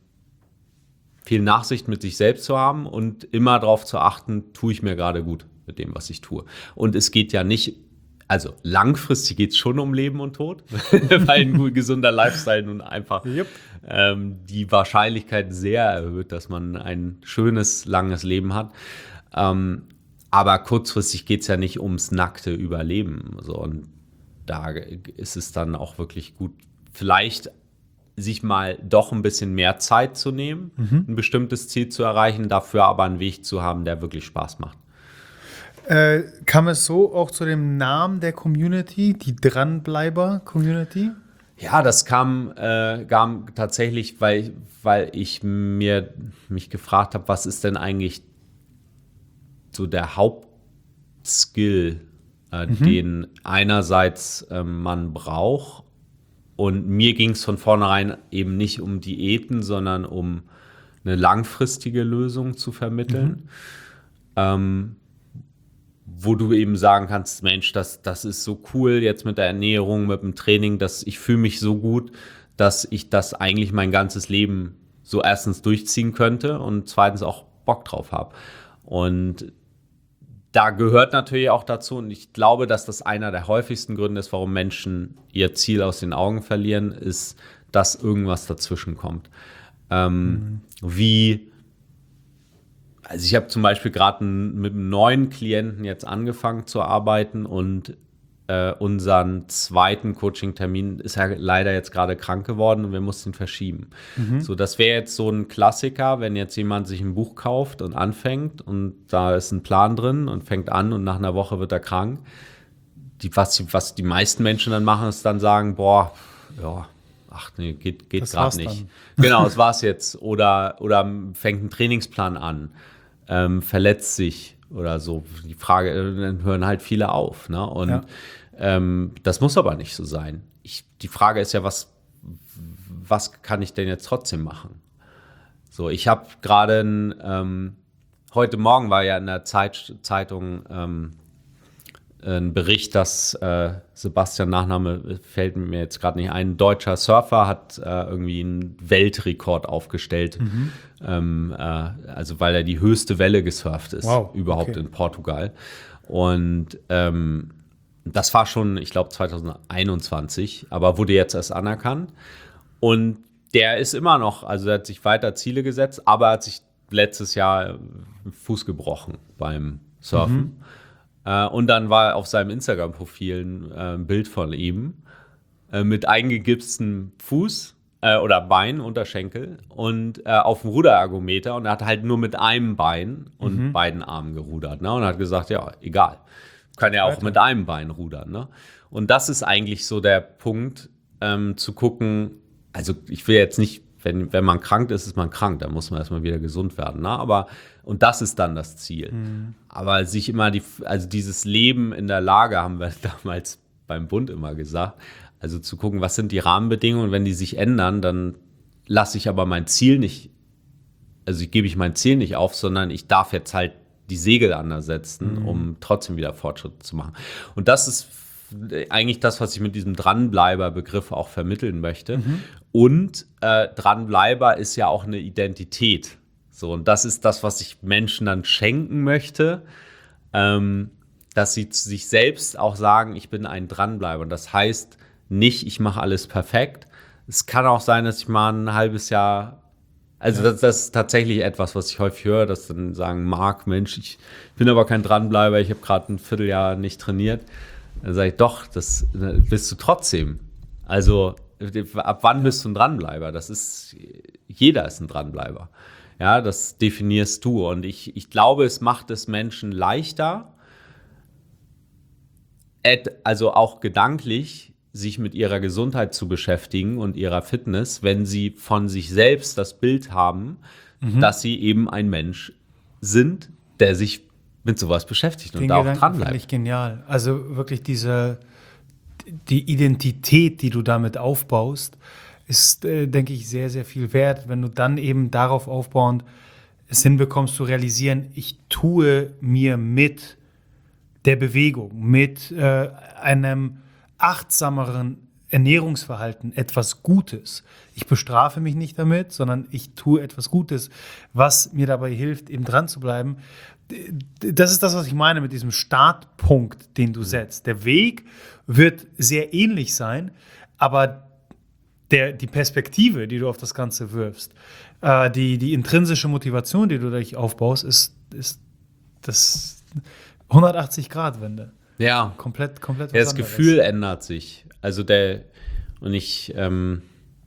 viel Nachsicht mit sich selbst zu haben und immer darauf zu achten, tue ich mir gerade gut mit dem, was ich tue. Und es geht ja nicht, also langfristig geht es schon um Leben und Tod, weil ein gut, gesunder Lifestyle nun einfach yep. ähm, die Wahrscheinlichkeit sehr erhöht, dass man ein schönes, langes Leben hat. Ähm, aber kurzfristig geht es ja nicht ums nackte Überleben. So, und da ist es dann auch wirklich gut, vielleicht sich mal doch ein bisschen mehr Zeit zu nehmen, mhm. ein bestimmtes Ziel zu erreichen, dafür aber einen Weg zu haben, der wirklich Spaß macht. Äh, kam es so auch zu dem Namen der Community, die Dranbleiber-Community? Ja, das kam, äh, kam tatsächlich, weil, weil ich mir mich gefragt habe, was ist denn eigentlich so der Hauptskill, äh, mhm. den einerseits äh, man braucht. Und mir ging es von vornherein eben nicht um Diäten, sondern um eine langfristige Lösung zu vermitteln. Mhm. Ähm, wo du eben sagen kannst, Mensch, das, das ist so cool jetzt mit der Ernährung, mit dem Training, dass ich fühle mich so gut, dass ich das eigentlich mein ganzes Leben so erstens durchziehen könnte und zweitens auch Bock drauf habe. Und da gehört natürlich auch dazu, und ich glaube, dass das einer der häufigsten Gründe ist, warum Menschen ihr Ziel aus den Augen verlieren, ist, dass irgendwas dazwischen kommt. Ähm, mhm. Wie, also ich habe zum Beispiel gerade mit einem neuen Klienten jetzt angefangen zu arbeiten und äh, unseren zweiten Coaching-Termin ist er leider jetzt gerade krank geworden und wir mussten ihn verschieben. Mhm. So, das wäre jetzt so ein Klassiker, wenn jetzt jemand sich ein Buch kauft und anfängt und da ist ein Plan drin und fängt an und nach einer Woche wird er krank. Die, was, was die meisten Menschen dann machen, ist dann sagen, boah, ja, ach nee, geht, geht gerade nicht. Genau, das war's jetzt. Oder, oder fängt einen Trainingsplan an, ähm, verletzt sich oder so. Die Frage, dann hören halt viele auf. Ne? Und ja. ähm, das muss aber nicht so sein. Ich, die Frage ist ja, was, was kann ich denn jetzt trotzdem machen? So, ich habe gerade ähm, heute Morgen war ja in der Zeit, Zeitung ähm, ein Bericht, dass äh, Sebastian Nachname fällt mir jetzt gerade nicht ein, ein deutscher Surfer hat äh, irgendwie einen Weltrekord aufgestellt, mhm. ähm, äh, also weil er die höchste Welle gesurft ist, wow, überhaupt okay. in Portugal. Und ähm, das war schon, ich glaube, zwanzig einundzwanzig, aber wurde jetzt erst anerkannt. Und der ist immer noch, also er hat sich weiter Ziele gesetzt, aber er hat sich letztes Jahr Fuß gebrochen beim Surfen. Mhm. Uh, und dann war auf seinem Instagram-Profil ein, äh, ein Bild von ihm äh, mit eingegipstem Fuß äh, oder Bein, Unterschenkel und äh, auf dem Ruderergometer, und er hat halt nur mit einem Bein und mhm. beiden Armen gerudert, ne? Und hat gesagt, ja, egal, kann ja auch Weiter. mit einem Bein rudern. Ne? Und das ist eigentlich so der Punkt, ähm, zu gucken, also ich will jetzt nicht wenn, wenn man krank ist, ist man krank, dann muss man erstmal wieder gesund werden. Ne? Aber, und das ist dann das Ziel. Mhm. Aber sich immer, die, also dieses Leben in der Lage, haben wir damals beim Bund immer gesagt, also zu gucken, was sind die Rahmenbedingungen, wenn die sich ändern, dann lasse ich aber mein Ziel nicht, also gebe ich mein Ziel nicht auf, sondern ich darf jetzt halt die Segel anders setzen, mhm. um trotzdem wieder Fortschritte zu machen. Und das ist eigentlich das, was ich mit diesem Dranbleiber-Begriff auch vermitteln möchte. Mhm. Und äh, Dranbleiber ist ja auch eine Identität. So, und das ist das, was ich Menschen dann schenken möchte, ähm, dass sie zu sich selbst auch sagen, ich bin ein Dranbleiber. Und das heißt nicht, ich mache alles perfekt. Es kann auch sein, dass ich mal ein halbes Jahr Also ja. das, das ist tatsächlich etwas, was ich häufig höre, dass dann sagen, Marc, Mensch, ich bin aber kein Dranbleiber, ich habe gerade ein Vierteljahr nicht trainiert. Dann sage ich, doch, das bist du trotzdem. Also ab wann bist du ein Dranbleiber? Das ist, jeder ist ein Dranbleiber. Ja, das definierst du. Und ich, ich glaube, es macht es Menschen leichter, also auch gedanklich, sich mit ihrer Gesundheit zu beschäftigen und ihrer Fitness, wenn sie von sich selbst das Bild haben, mhm. dass sie eben ein Mensch sind, der sich mit sowas beschäftigt und Den da auch Gedanken dran finde bleibt. ich genial. Also wirklich diese, die Identität, die du damit aufbaust, ist, äh, denke ich, sehr, sehr viel wert, wenn du dann eben darauf aufbauend es hinbekommst zu realisieren, ich tue mir mit der Bewegung, mit äh, einem achtsameren Ernährungsverhalten etwas Gutes. Ich bestrafe mich nicht damit, sondern ich tue etwas Gutes, was mir dabei hilft, eben dran zu bleiben. Das ist das, was ich meine mit diesem Startpunkt, den du setzt. Der Weg wird sehr ähnlich sein, aber der, die Perspektive, die du auf das Ganze wirfst, äh, die, die intrinsische Motivation, die du dadurch aufbaust, ist, ist das hundertachtzig-Grad-Wende. Ja, komplett, komplett was ja, das anderes. Gefühl ändert sich. Also der, und ich, ähm,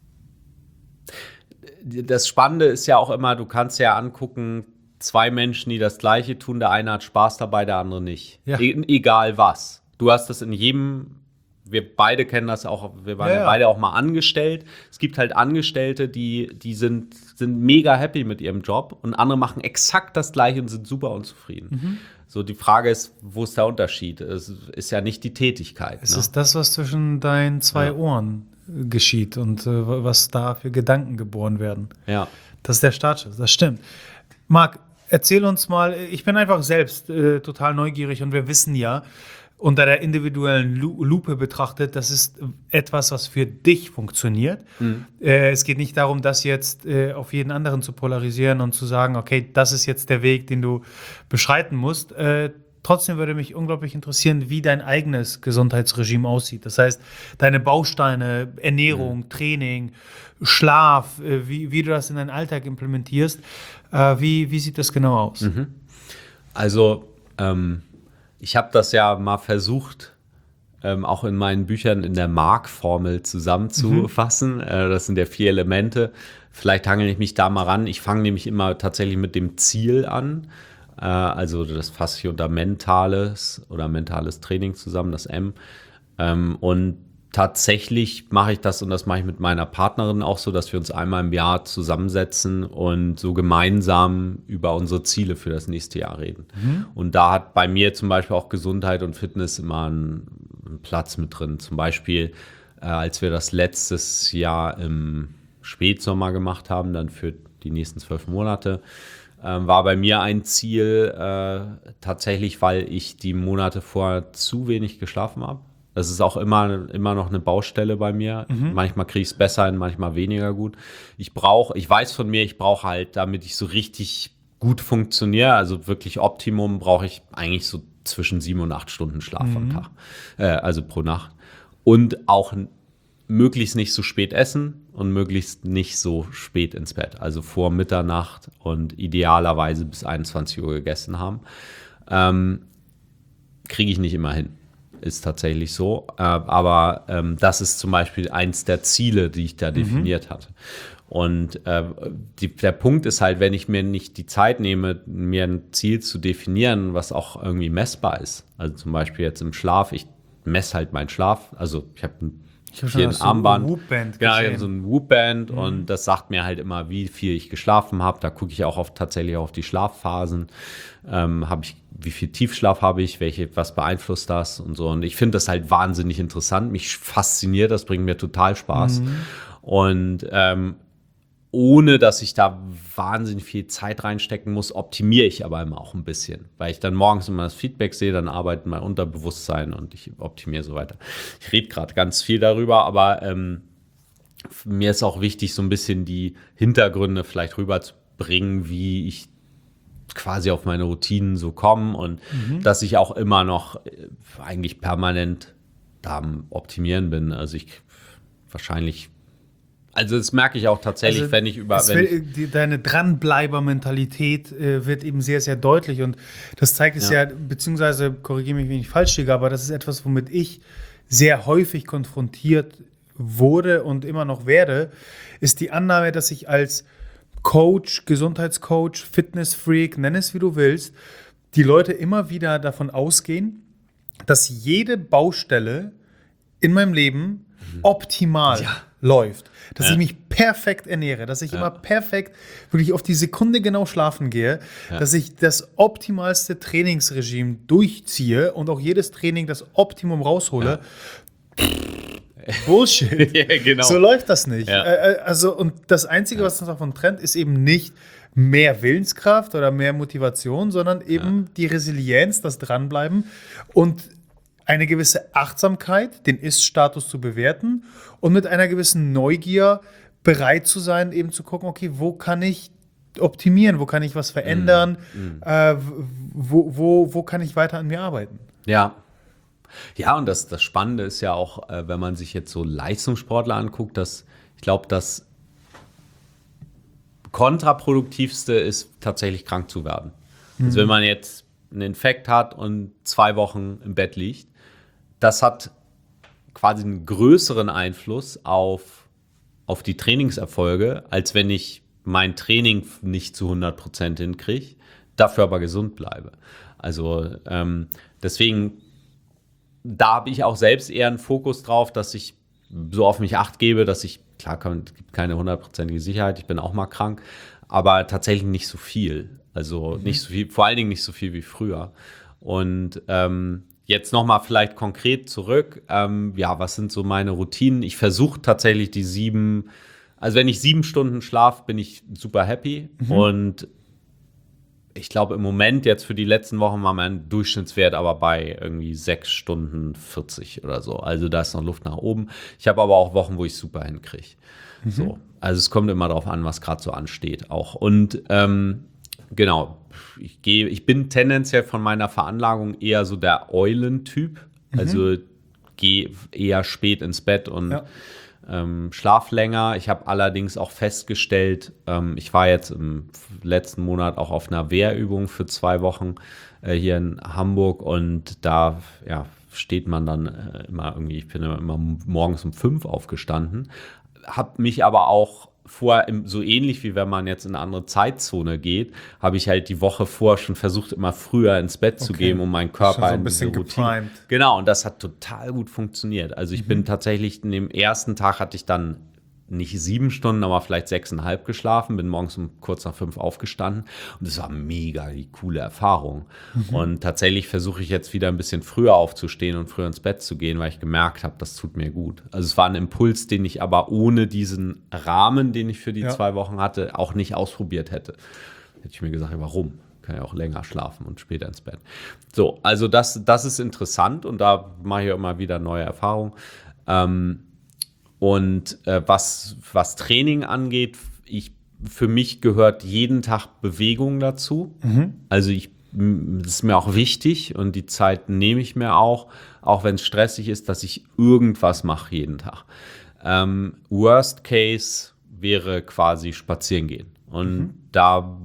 das Spannende ist ja auch immer, du kannst ja angucken, zwei Menschen, die das Gleiche tun, der eine hat Spaß dabei, der andere nicht. Ja. E- egal was. Du hast das in jedem, wir beide kennen das auch, wir waren Ja, ja, ja. beide auch mal angestellt. Es gibt halt Angestellte, die, die sind, sind mega happy mit ihrem Job und andere machen exakt das Gleiche und sind super unzufrieden. Mhm. So, die Frage ist, wo ist der Unterschied? Es ist ja nicht die Tätigkeit. Es ne? ist das, was zwischen deinen zwei Ja. Ohren äh, geschieht und äh, was da für Gedanken geboren werden. Ja. Das ist der Startschuss, das stimmt. Marc, erzähl uns mal, ich bin einfach selbst äh, total neugierig und wir wissen ja, unter der individuellen Lu- Lupe betrachtet, das ist etwas, was für dich funktioniert. Mhm. Äh, es geht nicht darum, das jetzt äh, auf jeden anderen zu polarisieren und zu sagen, okay, das ist jetzt der Weg, den du beschreiten musst. Äh, trotzdem würde mich unglaublich interessieren, wie dein eigenes Gesundheitsregime aussieht. Das heißt, deine Bausteine, Ernährung, mhm. Training, Schlaf, äh, wie, wie du das in deinen Alltag implementierst. Äh, wie, wie sieht das genau aus? Mhm. Also, ähm, ich habe das ja mal versucht, ähm, auch in meinen Büchern in der Mark-Formel zusammenzufassen. Mhm. Äh, das sind ja vier Elemente. Vielleicht hangel ich mich da mal ran. Ich fange nämlich immer tatsächlich mit dem Ziel an. Äh, also das fasse ich unter mentales oder mentales Training zusammen, das M. Ähm, und tatsächlich mache ich das, und das mache ich mit meiner Partnerin auch so, dass wir uns einmal im Jahr zusammensetzen und so gemeinsam über unsere Ziele für das nächste Jahr reden. Mhm. Und da hat bei mir zum Beispiel auch Gesundheit und Fitness immer einen, einen Platz mit drin. Zum Beispiel, äh, als wir das letztes Jahr im Spätsommer gemacht haben, dann für die nächsten zwölf Monate, äh, war bei mir ein Ziel äh, tatsächlich, weil ich die Monate vorher zu wenig geschlafen habe. Das ist auch immer, immer noch eine Baustelle bei mir. Mhm. Manchmal kriege ich es besser hin, manchmal weniger gut. Ich brauche, ich weiß von mir, ich brauche halt, damit ich so richtig gut funktioniere, also wirklich Optimum, brauche ich eigentlich so zwischen sieben und acht Stunden Schlaf Mhm. am Tag, äh, also pro Nacht. Und auch n- möglichst nicht so spät essen und möglichst nicht so spät ins Bett. Also vor Mitternacht und idealerweise bis einundzwanzig Uhr gegessen haben. Ähm, kriege ich nicht immer hin. Ist tatsächlich so. Äh, aber ähm, das ist zum Beispiel eins der Ziele, die ich da mhm. definiert hatte. Und äh, die, der Punkt ist halt, wenn ich mir nicht die Zeit nehme, mir ein Ziel zu definieren, was auch irgendwie messbar ist. Also zum Beispiel jetzt im Schlaf, ich messe halt meinen Schlaf. Also ich habe ein Ich habe hier ein Armband. Whoop-Band Genau, ich gesehen. habe so ein Whoop-Band Mhm. und das sagt mir halt immer, wie viel ich geschlafen habe. Da gucke ich auch auf, tatsächlich auf die Schlafphasen. Ähm, habe ich, wie viel Tiefschlaf habe ich, welche, was beeinflusst das und so. Und ich finde das halt wahnsinnig interessant. Mich fasziniert, das bringt mir total Spaß. Mhm. Und ähm, ohne dass ich da wahnsinnig viel Zeit reinstecken muss, optimiere ich aber immer auch ein bisschen. Weil ich dann morgens immer das Feedback sehe, dann arbeitet mein Unterbewusstsein und ich optimiere so weiter. Ich rede gerade ganz viel darüber, aber ähm, mir ist auch wichtig, so ein bisschen die Hintergründe vielleicht rüberzubringen, wie ich quasi auf meine Routinen so komme und Mhm. dass ich auch immer noch äh, eigentlich permanent da am Optimieren bin. Also ich wahrscheinlich Also das merke ich auch tatsächlich, Also, wenn ich über... es Wenn will, ich, die, deine Dranbleiber-Mentalität äh, wird eben sehr, sehr deutlich und das zeigt es ja, Ja. beziehungsweise, korrigiere mich, wenn ich falsch liege, aber das ist etwas, womit ich sehr häufig konfrontiert wurde und immer noch werde, ist die Annahme, dass ich als Coach, Gesundheitscoach, Fitnessfreak, nenn es wie du willst, die Leute immer wieder davon ausgehen, dass jede Baustelle in meinem Leben optimal läuft. Dass Ja. ich mich perfekt ernähre, dass ich immer perfekt, wirklich auf die Sekunde genau schlafen gehe, dass ich das optimalste Trainingsregime durchziehe und auch jedes Training das Optimum raushole. Bullshit. Ja, genau. So läuft das nicht. Ja. Äh, äh, also, und das Einzige, was uns davon trennt, ist eben nicht mehr Willenskraft oder mehr Motivation, sondern eben die Resilienz, das Dranbleiben und eine gewisse Achtsamkeit, den Ist-Status zu bewerten und mit einer gewissen Neugier bereit zu sein, eben zu gucken, okay, wo kann ich optimieren, wo kann ich was verändern, äh, wo, wo, wo kann ich weiter an mir arbeiten. Ja. Ja, und das, das Spannende ist ja auch, äh, wenn man sich jetzt so Leistungssportler anguckt, dass ich glaube, das kontraproduktivste ist, tatsächlich krank zu werden. Also wenn man jetzt einen Infekt hat und zwei Wochen im Bett liegt, das hat quasi einen größeren Einfluss auf, auf die Trainingserfolge, als wenn ich mein Training nicht zu hundert Prozent hinkriege, dafür aber gesund bleibe. Also ähm, deswegen, da habe ich auch selbst eher einen Fokus drauf, dass ich so auf mich Acht gebe, dass ich, klar, es gibt keine hundertprozentige Sicherheit, ich bin auch mal krank, aber tatsächlich nicht so viel. Also nicht so viel, vor allen Dingen nicht so viel wie früher. Und ähm, jetzt nochmal vielleicht konkret zurück. Ähm, ja, was sind so meine Routinen? Ich versuche tatsächlich die sieben, also wenn ich sieben Stunden schlafe, bin ich super happy. Und ich glaube, im Moment jetzt für die letzten Wochen war mein Durchschnittswert aber bei irgendwie sechs Stunden vierzig oder so. Also da ist noch Luft nach oben. Ich habe aber auch Wochen, wo ich super hinkriege. So. Also es kommt immer darauf an, was gerade so ansteht auch. Und ähm, genau, ich gehe, ich bin tendenziell von meiner Veranlagung eher so der Eulentyp. Also gehe eher spät ins Bett und Ja. ähm, schlaf länger. Ich habe allerdings auch festgestellt, ähm, ich war jetzt im letzten Monat auch auf einer Wehrübung für zwei Wochen äh, hier in Hamburg und da ja, steht man dann äh, immer irgendwie, ich bin immer morgens um fünf aufgestanden, habe mich aber auch vorher, im- so ähnlich wie wenn man jetzt in eine andere Zeitzone geht, habe ich halt die Woche vorher schon versucht, immer früher ins Bett zu Okay. gehen, um meinen Schon Körper so ein in diese bisschen Routine. geprimed. Genau, und das hat total gut funktioniert. Also ich bin tatsächlich, in dem ersten Tag hatte ich dann nicht sieben Stunden, aber vielleicht sechseinhalb geschlafen, bin morgens um kurz nach fünf aufgestanden und es war mega die coole Erfahrung. Und tatsächlich versuche ich jetzt wieder ein bisschen früher aufzustehen und früher ins Bett zu gehen, weil ich gemerkt habe, das tut mir gut. Also es war ein Impuls, den ich aber ohne diesen Rahmen, den ich für die Ja. zwei Wochen hatte, auch nicht ausprobiert hätte. Hätte ich mir gesagt, warum? Kann ja auch länger schlafen und später ins Bett. So, also das, das ist interessant und da mache ich auch immer wieder neue Erfahrungen. Ähm, und äh, was, was Training angeht, ich, für mich gehört jeden Tag Bewegung dazu. Also ich, m- das ist mir auch wichtig und die Zeit nehme ich mir auch, auch wenn es stressig ist, dass ich irgendwas mache jeden Tag. Ähm, Worst Case wäre quasi spazieren gehen. Und da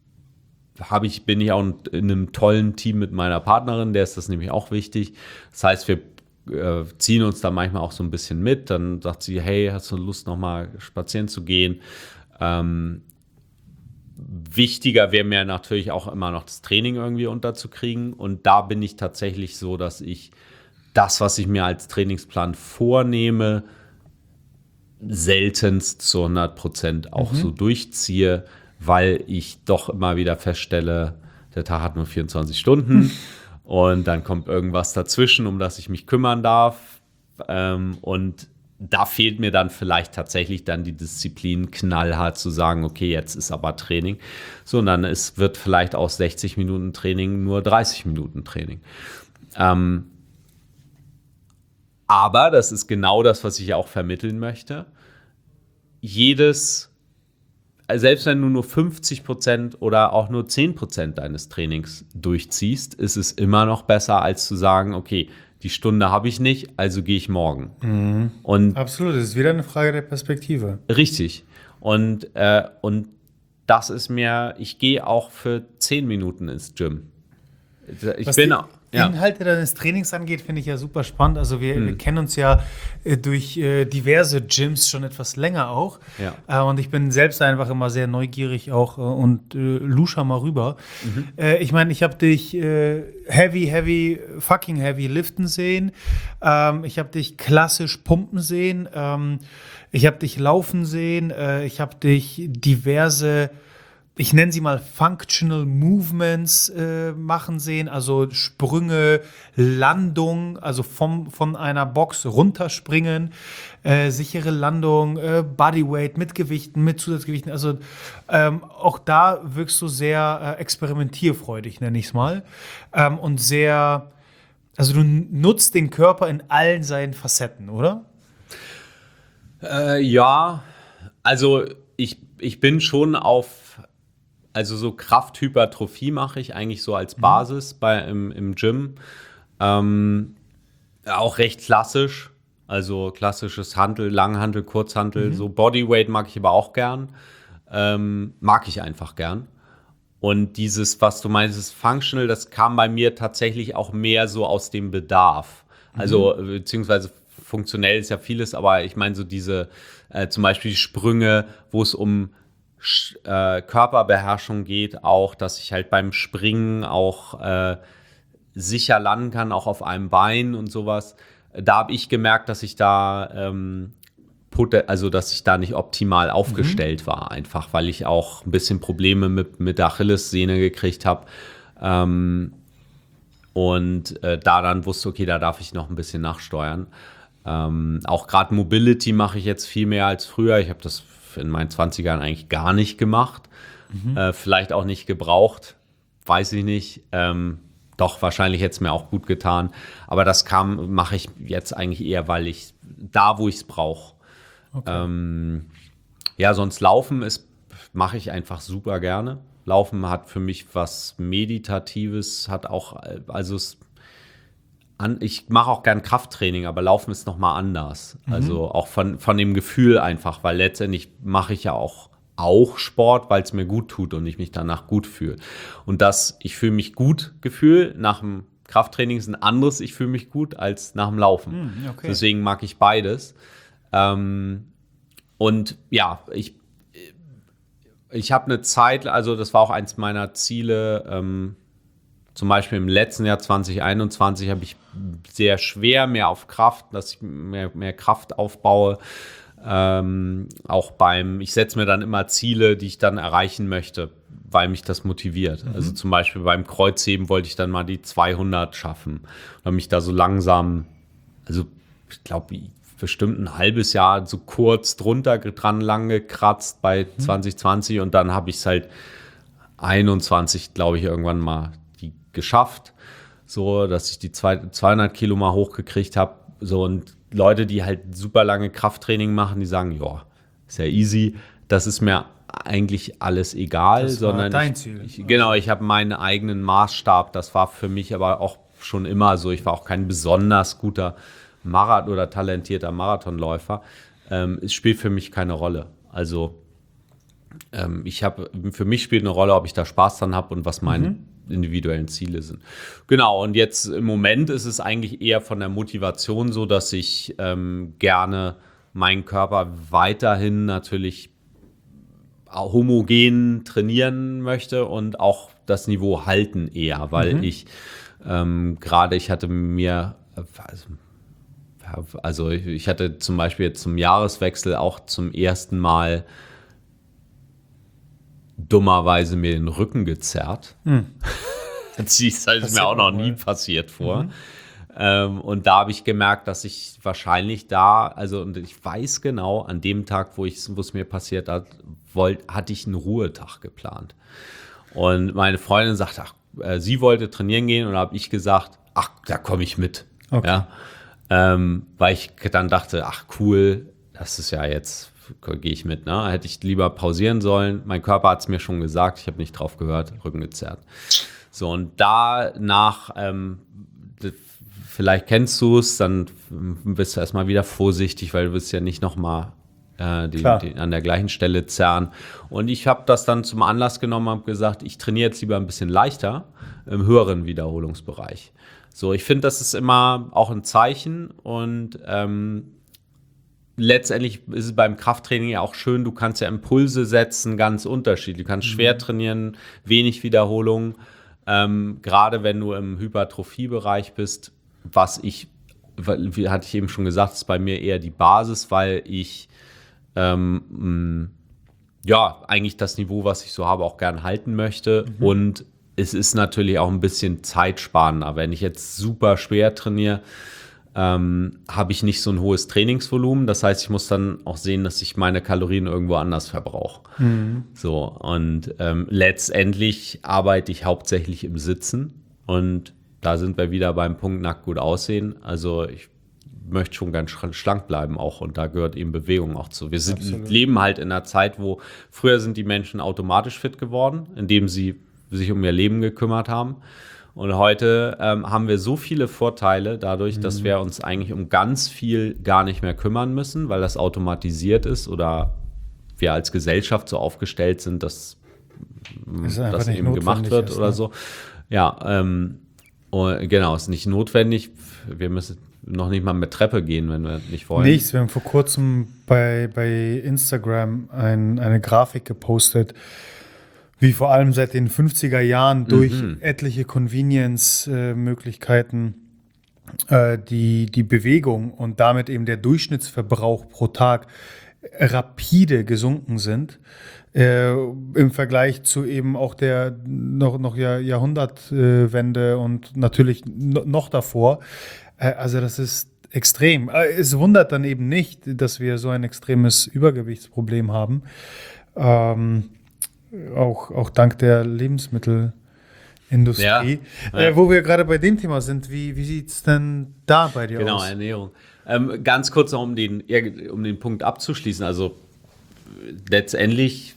habe ich, bin ich auch in einem tollen Team mit meiner Partnerin, der ist das nämlich auch wichtig. Das heißt, wir äh, ziehen uns da manchmal auch so ein bisschen mit. Dann sagt sie, hey, hast du Lust, nochmal spazieren zu gehen? Ähm, wichtiger wäre mir natürlich auch immer noch das Training irgendwie unterzukriegen. Und da bin ich tatsächlich so, dass ich das, was ich mir als Trainingsplan vornehme, seltenst zu hundert Prozent auch mhm. so durchziehe, weil ich doch immer wieder feststelle, der Tag hat nur vierundzwanzig Stunden und dann kommt irgendwas dazwischen, um das ich mich kümmern darf. Ähm, und da fehlt mir dann vielleicht tatsächlich dann die Disziplin, knallhart zu sagen, okay, jetzt ist aber Training. Sondern es wird vielleicht aus sechzig Minuten Training nur dreißig Minuten Training. Ähm, aber das ist genau das, was ich auch vermitteln möchte. Jedes, selbst wenn du nur fünfzig Prozent oder auch nur zehn Prozent deines Trainings durchziehst, ist es immer noch besser, als zu sagen, okay, die Stunde habe ich nicht, also gehe ich morgen. Mhm. Und absolut, das ist wieder eine Frage der Perspektive. Richtig. Und, äh, und das ist mir, ich gehe auch für zehn Minuten ins Gym. Ich Was bin die auch, ja. Inhalte deines Trainings angeht, finde ich ja super spannend. Also wir, hm. wir kennen uns ja äh, durch äh, diverse Gyms schon etwas länger auch. Ja. Äh, und ich bin selbst einfach immer sehr neugierig auch äh, und äh, lusche mal rüber. Mhm. Äh, ich meine, ich habe dich äh, heavy, heavy, fucking heavy liften sehen. Ähm, ich habe dich klassisch pumpen sehen. Ähm, ich habe dich laufen sehen. Äh, ich habe dich diverse, ich nenne sie mal Functional Movements äh, machen sehen, also Sprünge, Landung, also vom, von einer Box runterspringen, äh, sichere Landung, äh, Bodyweight mit Gewichten, mit Zusatzgewichten. Also ähm, auch da wirkst du sehr äh, experimentierfreudig, nenne ich es mal. Ähm, und sehr, also du nutzt den Körper in allen seinen Facetten, oder? Äh, ja, also ich, ich bin schon auf Also so Krafthypertrophie mache ich eigentlich so als Basis bei, im, im Gym. Ähm, auch recht klassisch. Also klassisches Hantel, Langhantel, Kurzhantel. Mhm. So Bodyweight mag ich aber auch gern. Ähm, mag ich einfach gern. Und dieses, was du meinst, ist Functional, das kam bei mir tatsächlich auch mehr so aus dem Bedarf. Also mhm. beziehungsweise funktionell ist ja vieles, aber ich meine so diese äh, zum Beispiel die Sprünge, wo es um Äh, Körperbeherrschung geht, auch, dass ich halt beim Springen auch äh, sicher landen kann, auch auf einem Bein und sowas. Da habe ich gemerkt, dass ich da ähm, also dass ich da nicht optimal aufgestellt mhm. war, einfach, weil ich auch ein bisschen Probleme mit, mit der Achillessehne gekriegt habe. Ähm, und äh, da dann wusste, okay, da darf ich noch ein bisschen nachsteuern. Ähm, auch gerade Mobility mache ich jetzt viel mehr als früher. Ich habe das in meinen zwanzigern eigentlich gar nicht gemacht. Mhm. Äh, vielleicht auch nicht gebraucht, weiß ich nicht. Ähm, doch, wahrscheinlich hätte es mir auch gut getan. Aber das kam, mache ich jetzt eigentlich eher, weil ich da, wo ich es brauche. Okay. Ähm, ja, sonst Laufen ist, mache ich einfach super gerne. Laufen hat für mich was Meditatives, hat auch, also es An, ich mache auch gern Krafttraining, aber Laufen ist nochmal anders. Mhm. Also auch von, von dem Gefühl einfach, weil letztendlich mache ich ja auch, auch Sport, weil es mir gut tut und ich mich danach gut fühle. Und das, ich fühle mich gut Gefühl nach dem Krafttraining ist ein anderes, ich fühle mich gut als nach dem Laufen. Mhm, okay. Deswegen mag ich beides. Ähm, und ja, ich, ich habe eine Zeit, also das war auch eins meiner Ziele, ähm, zum Beispiel im letzten Jahr zwanzig einundzwanzig habe ich sehr schwer mehr auf Kraft, dass ich mehr, mehr Kraft aufbaue. Ähm, auch beim, ich setze mir dann immer Ziele, die ich dann erreichen möchte, weil mich das motiviert. Mhm. Also zum Beispiel beim Kreuzheben wollte ich dann mal die zweihundert schaffen. Und habe mich da so langsam, also ich glaube, bestimmt ein halbes Jahr so kurz drunter dran lang gekratzt bei mhm. zwanzig zwanzig und dann habe ich es halt einundzwanzig, glaube ich, irgendwann mal geschafft, so dass ich die zweihundert Kilo mal hochgekriegt habe. So, und Leute, die halt super lange Krafttraining machen, die sagen, ja, ist ja easy. Das ist mir eigentlich alles egal. Das war sondern dein ich, Ziel. Ich, genau, ich habe meinen eigenen Maßstab. Das war für mich aber auch schon immer so. Ich war auch kein besonders guter Marathon- oder talentierter Marathonläufer. Ähm, es spielt für mich keine Rolle. Also ähm, ich habe, für mich spielt eine Rolle, ob ich da Spaß dran habe und was meine mhm. individuellen Ziele sind. Genau, und jetzt im Moment ist es eigentlich eher von der Motivation so, dass ich ähm, gerne meinen Körper weiterhin natürlich homogen trainieren möchte und auch das Niveau halten eher, weil mhm. ich ähm, gerade, ich hatte mir, also, also ich hatte zum Beispiel jetzt zum Jahreswechsel auch zum ersten Mal dummerweise mir den Rücken gezerrt. Hm. Das ist halt mir auch noch nie passiert vor. Mhm. Ähm, und da habe ich gemerkt, dass ich wahrscheinlich da, also und ich weiß genau, an dem Tag, wo ich, wo es mir passiert hat, wollt, hatte ich einen Ruhetag geplant. Und meine Freundin sagt, ach, äh, sie wollte trainieren gehen und da habe ich gesagt, ach, da komme ich mit. Okay. Ja? Ähm, weil ich dann dachte, ach cool, das ist ja jetzt, gehe ich mit. Ne? Hätte ich lieber pausieren sollen. Mein Körper hat es mir schon gesagt, ich habe nicht drauf gehört, Rücken gezerrt. So, und danach, ähm, vielleicht kennst du es, dann bist du erstmal wieder vorsichtig, weil du willst ja nicht nochmal äh, die, die an der gleichen Stelle zerren. Und ich habe das dann zum Anlass genommen, habe gesagt, ich trainiere jetzt lieber ein bisschen leichter im höheren Wiederholungsbereich. So, ich finde, das ist immer auch ein Zeichen und ähm, letztendlich ist es beim Krafttraining ja auch schön, du kannst ja Impulse setzen, ganz unterschiedlich. Du kannst mhm. schwer trainieren, wenig Wiederholungen. Ähm, gerade wenn du im Hypertrophiebereich bist, was ich, wie hatte ich eben schon gesagt, ist bei mir eher die Basis, weil ich ähm, ja eigentlich das Niveau, was ich so habe, auch gern halten möchte. Mhm. Und es ist natürlich auch ein bisschen zeitsparender. Wenn ich jetzt super schwer trainiere, ähm, habe ich nicht so ein hohes Trainingsvolumen. Das heißt, ich muss dann auch sehen, dass ich meine Kalorien irgendwo anders verbrauche. Mhm. So, und ähm, letztendlich arbeite ich hauptsächlich im Sitzen. Und da sind wir wieder beim Punkt nackt gut aussehen. Also ich möchte schon ganz schlank bleiben auch und da gehört eben Bewegung auch zu. Wir sind, leben halt in einer Zeit, wo früher sind die Menschen automatisch fit geworden, indem sie sich um ihr Leben gekümmert haben. Und heute ähm, haben wir so viele Vorteile dadurch, mhm. dass wir uns eigentlich um ganz viel gar nicht mehr kümmern müssen, weil das automatisiert ist oder wir als Gesellschaft so aufgestellt sind, dass das eben gemacht wird ist, oder ne? so. Ja, ähm, und genau, ist nicht notwendig. Wir müssen noch nicht mal mit Treppe gehen, wenn wir nicht wollen. Nichts. Wir haben vor kurzem bei, bei Instagram ein, eine Grafik gepostet, wie vor allem seit den fünfziger Jahren durch mhm. etliche Convenience-Möglichkeiten äh, die, die Bewegung und damit eben der Durchschnittsverbrauch pro Tag rapide gesunken sind. Äh, im Vergleich zu eben auch der noch, noch Jahr, Jahrhundertwende äh, und natürlich no, noch davor. Äh, also das ist extrem. Äh, es wundert dann eben nicht, dass wir so ein extremes Übergewichtsproblem haben. Ähm, auch, auch dank der Lebensmittelindustrie. Ja, ja. Äh, wo wir gerade bei dem Thema sind, wie, wie sieht es denn da bei dir genau, aus? Genau, Ernährung. Ähm, ganz kurz noch, um den, um den Punkt abzuschließen. Also letztendlich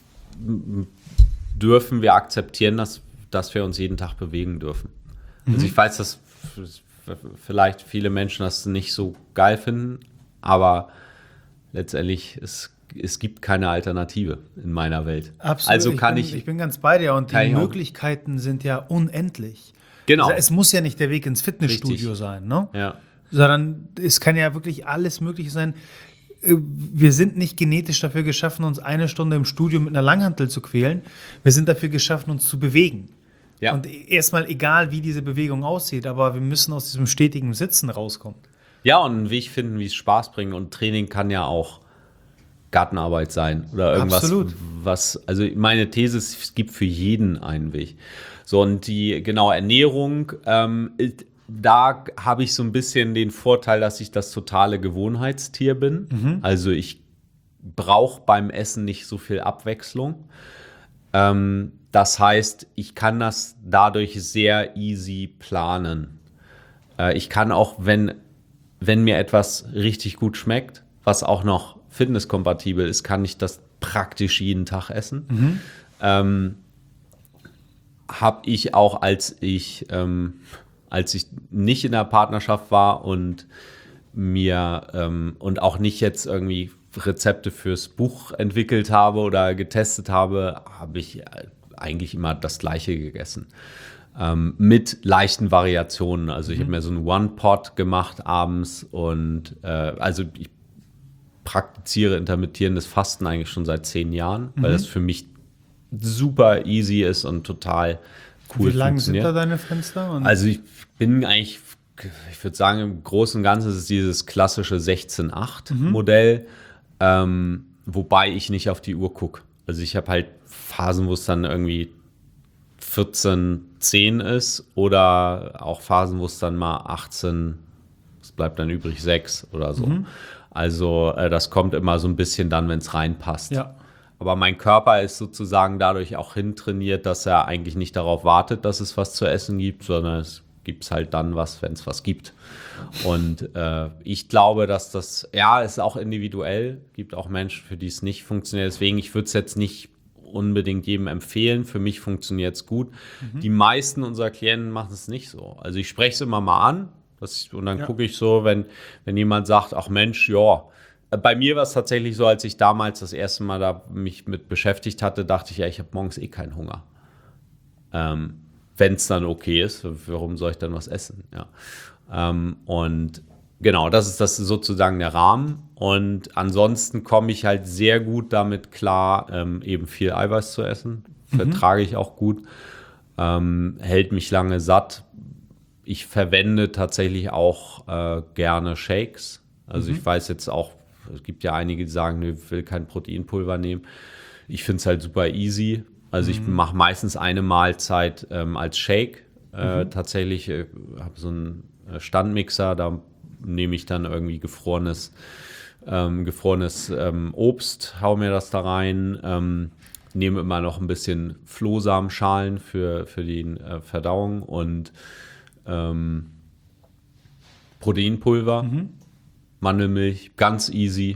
dürfen wir akzeptieren, dass, dass wir uns jeden Tag bewegen dürfen. Mhm. Also ich weiß, dass vielleicht viele Menschen das nicht so geil finden, aber letztendlich es, es gibt keine Alternative in meiner Welt. Absolut. Also kann ich, bin, ich, ich bin ganz bei dir und die Möglichkeiten sind ja unendlich. Genau. Also es muss ja nicht der Weg ins Fitnessstudio Richtig. sein, ne? Ja. Sondern es kann ja wirklich alles Mögliche sein. Wir sind nicht genetisch dafür geschaffen, uns eine Stunde im Studio mit einer Langhantel zu quälen. Wir sind dafür geschaffen, uns zu bewegen. Ja. Und erstmal egal, wie diese Bewegung aussieht, aber wir müssen aus diesem stetigen Sitzen rauskommen. Ja, und einen Weg finden, wie es Spaß bringt. Und Training kann ja auch Gartenarbeit sein oder irgendwas. Absolut. Was, also meine These ist, es gibt für jeden einen Weg. So, und die genaue Ernährung, ähm, da habe ich so ein bisschen den Vorteil, dass ich das totale Gewohnheitstier bin. Mhm. Also ich brauche beim Essen nicht so viel Abwechslung. Ähm, das heißt, ich kann das dadurch sehr easy planen. Äh, ich kann auch, wenn, wenn mir etwas richtig gut schmeckt, was auch noch fitnesskompatibel ist, kann ich das praktisch jeden Tag essen. Mhm. Ähm, habe ich auch, als ich ähm, als ich nicht in der Partnerschaft war und mir ähm, und auch nicht jetzt irgendwie Rezepte fürs Buch entwickelt habe oder getestet habe, habe ich eigentlich immer das Gleiche gegessen. Ähm, mit leichten Variationen. Also ich mhm. habe mir so einen One-Pot gemacht abends und äh, also ich praktiziere intermittierendes Fasten eigentlich schon seit zehn Jahren, mhm. weil das für mich super easy ist und total cool. Wie lang sind da deine Fenster? Und also ich bin eigentlich ich würde sagen, im Großen und Ganzen ist es dieses klassische sechzehn acht Modell, ähm, wobei ich nicht auf die Uhr gucke. Also ich habe halt Phasen, wo es dann irgendwie vierzehn zehn ist oder auch Phasen, wo es dann mal achtzehn, es bleibt dann übrig sechs oder so. Mhm. Also äh, das kommt immer so ein bisschen dann, wenn es reinpasst. Ja. Aber mein Körper ist sozusagen dadurch auch hintrainiert, dass er eigentlich nicht darauf wartet, dass es was zu essen gibt, sondern es gibt halt dann was, wenn es was gibt. Und äh, ich glaube, dass das, ja, ist auch individuell, gibt auch Menschen, für die es nicht funktioniert. Deswegen, ich würde es jetzt nicht unbedingt jedem empfehlen. Für mich funktioniert es gut. Mhm. Die meisten unserer Klienten machen es nicht so. Also ich spreche es immer mal an, dass ich, und dann ja. gucke ich so, wenn, wenn jemand sagt, ach Mensch, ja, bei mir war es tatsächlich so, als ich damals das erste Mal da mich mit beschäftigt hatte, dachte ich, ja, ich habe morgens eh keinen Hunger. Ähm, wenn es dann okay ist, warum soll ich dann was essen? Ja. Ähm, und genau, das ist das sozusagen der Rahmen. Und ansonsten komme ich halt sehr gut damit klar, ähm, eben viel Eiweiß zu essen. Mhm. Vertrage ich auch gut. Ähm, hält mich lange satt. Ich verwende tatsächlich auch äh, gerne Shakes. Also mhm. ich weiß jetzt auch, es gibt ja einige, die sagen, nö, ich will kein Proteinpulver nehmen. Ich finde es halt super easy. Also ich mhm. mache meistens eine Mahlzeit ähm, als Shake. Äh, mhm. Tatsächlich äh, habe so einen Standmixer, da nehme ich dann irgendwie gefrorenes, ähm, gefrorenes ähm, Obst, hau mir das da rein, ähm, nehme immer noch ein bisschen Flohsamenschalen für, für die äh, Verdauung und ähm, Proteinpulver. Mhm. Mandelmilch, ganz easy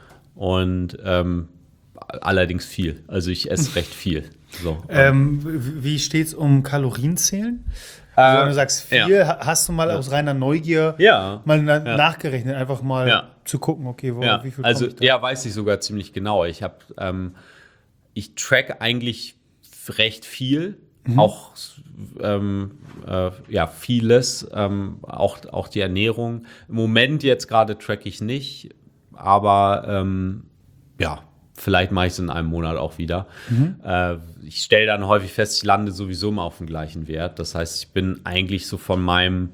und ähm, allerdings viel. Also ich esse recht viel. So, ähm, wie steht es um Kalorienzählen? Äh, also wenn du sagst viel, ja. hast du mal ja. aus reiner Neugier ja. mal na- ja. nachgerechnet, einfach mal ja. zu gucken, okay, wo, ja. wie viel also, komme ich da? Ja, weiß ich sogar ziemlich genau. Ich habe, ähm, ich track eigentlich recht viel. Mhm. Auch ähm, äh, ja, vieles, ähm, auch, auch die Ernährung. Im Moment jetzt gerade track ich nicht, aber ähm, ja, vielleicht mache ich es in einem Monat auch wieder. Mhm. Äh, ich stelle dann häufig fest, ich lande sowieso immer auf dem gleichen Wert. Das heißt, ich bin eigentlich so von meinem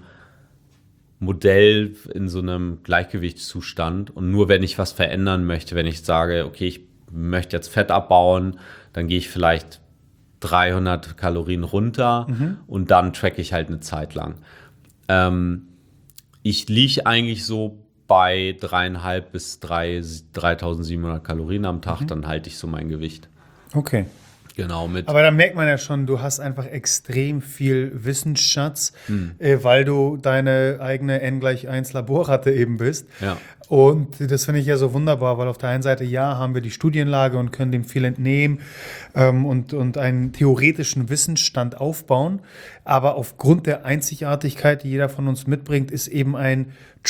Modell in so einem Gleichgewichtszustand. Und nur wenn ich was verändern möchte, wenn ich sage, okay, ich möchte jetzt Fett abbauen, dann gehe ich vielleicht dreihundert Kalorien runter mhm. und dann track ich halt eine Zeit lang. Ähm, ich liege eigentlich so bei dreieinhalb bis dreitausendsiebenhundert Kalorien am Tag, mhm. dann halte ich so mein Gewicht. Okay. Genau, mit. Aber da merkt man ja schon, du hast einfach extrem viel Wissensschatz, hm. äh, weil du deine eigene N gleich eins Laborratte eben bist. Ja. Und das finde ich ja so wunderbar, weil auf der einen Seite, ja, haben wir die Studienlage und können dem viel entnehmen ähm, und, und einen theoretischen Wissensstand aufbauen. Aber aufgrund der Einzigartigkeit, die jeder von uns mitbringt, ist eben ein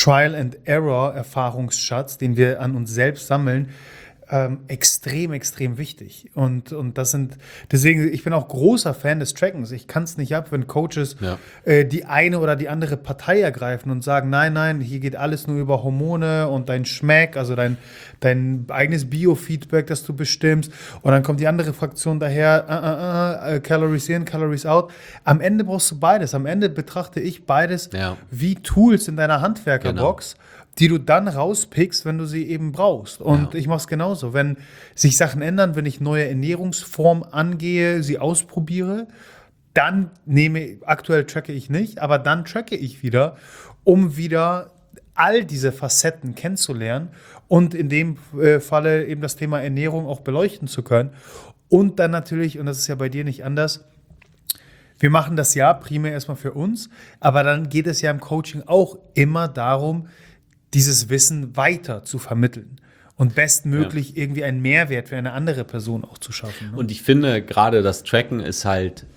Trial-and-Error-Erfahrungsschatz, den wir an uns selbst sammeln, Ähm, extrem, extrem wichtig. Und, und das sind, deswegen, ich bin auch großer Fan des Trackens. Ich kann es nicht ab, wenn Coaches ja. äh, die eine oder die andere Partei ergreifen und sagen, nein, nein, hier geht alles nur über Hormone und dein Schmeck, also dein, dein eigenes Biofeedback, das du bestimmst. Und dann kommt die andere Fraktion daher, uh, uh, uh, Calories in, Calories out. Am Ende brauchst du beides. Am Ende betrachte ich beides ja. wie Tools in deiner Handwerkerbox. Genau. Die du dann rauspickst, wenn du sie eben brauchst. Und ja. ich mache es genauso. Wenn sich Sachen ändern, wenn ich neue Ernährungsformen angehe, sie ausprobiere, dann nehme, aktuell tracke ich nicht, aber dann tracke ich wieder, um wieder all diese Facetten kennenzulernen und in dem äh, Falle eben das Thema Ernährung auch beleuchten zu können. Und dann natürlich, und das ist ja bei dir nicht anders, wir machen das ja primär erstmal für uns, aber dann geht es ja im Coaching auch immer darum, dieses Wissen weiter zu vermitteln und bestmöglich ja. irgendwie einen Mehrwert für eine andere Person auch zu schaffen. Ne? Und ich finde, gerade das Tracken ist halt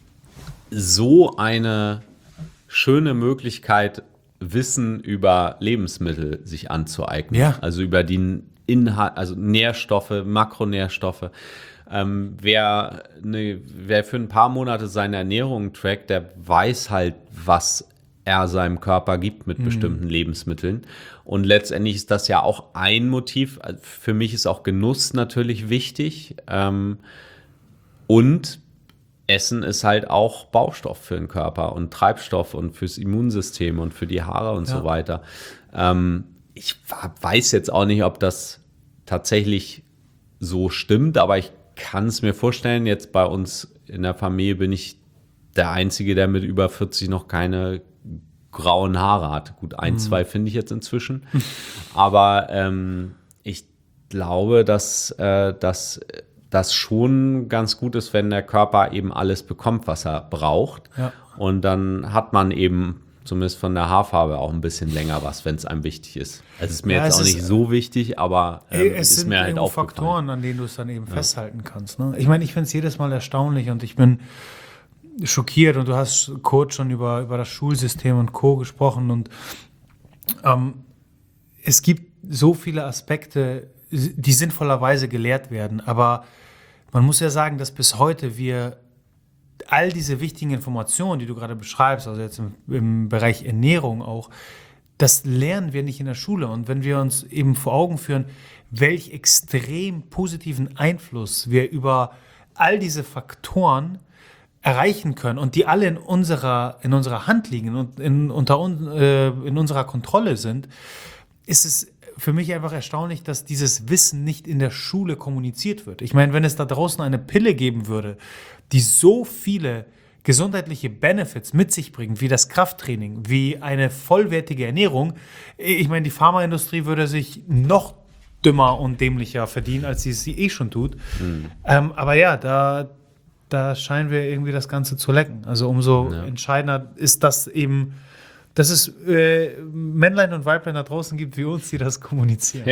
so eine schöne Möglichkeit, Wissen über Lebensmittel sich anzueignen. Ja. Also über die Inhalt, also Nährstoffe, Makronährstoffe. Ähm, wer, ne, wer für ein paar Monate seine Ernährung trackt, der weiß halt, was er seinem Körper gibt mit mhm. bestimmten Lebensmitteln. Und letztendlich ist das ja auch ein Motiv. Für mich ist auch Genuss natürlich wichtig. Ähm, und Essen ist halt auch Baustoff für den Körper und Treibstoff und fürs Immunsystem und für die Haare und Ja. so weiter. Ähm, ich weiß jetzt auch nicht, ob das tatsächlich so stimmt, aber ich kann es mir vorstellen, jetzt bei uns in der Familie bin ich der Einzige, der mit über vierzig noch keine grauen Haare hat. Gut, ein, zwei finde ich jetzt inzwischen. Aber ähm, ich glaube, dass äh, das das schon ganz gut ist, wenn der Körper eben alles bekommt, was er braucht. Ja. Und dann hat man eben zumindest von der Haarfarbe auch ein bisschen länger was, wenn es einem wichtig ist. Es ist mir Ja, jetzt es auch ist- nicht so wichtig, aber ähm, es ist sind mir halt irgendwo aufgefallen. Faktoren, an denen du es dann eben festhalten kannst. Ne? Ich meine, ich finde es jedes Mal erstaunlich und ich bin schockiert und du hast kurz schon über, über das Schulsystem und Co. gesprochen und ähm, es gibt so viele Aspekte, die sinnvollerweise gelehrt werden, aber man muss ja sagen, dass bis heute wir all diese wichtigen Informationen, die du gerade beschreibst, also jetzt im, im Bereich Ernährung auch, das lernen wir nicht in der Schule. Und wenn wir uns eben vor Augen führen, welch extrem positiven Einfluss wir über all diese Faktoren erreichen können und die alle in unserer, in unserer Hand liegen und in, unter, un- äh, in unserer Kontrolle sind, ist es für mich einfach erstaunlich, dass dieses Wissen nicht in der Schule kommuniziert wird. Ich meine, wenn es da draußen eine Pille geben würde, die so viele gesundheitliche Benefits mit sich bringt, wie das Krafttraining, wie eine vollwertige Ernährung, ich meine, die Pharmaindustrie würde sich noch dümmer und dämlicher verdienen, als sie es eh schon tut. Ähm, aber ja, da, da scheinen wir irgendwie das Ganze zu lecken. Also umso Ja. entscheidender ist das eben, dass es äh, Männlein und Weiblein da draußen gibt wie uns, die das kommunizieren.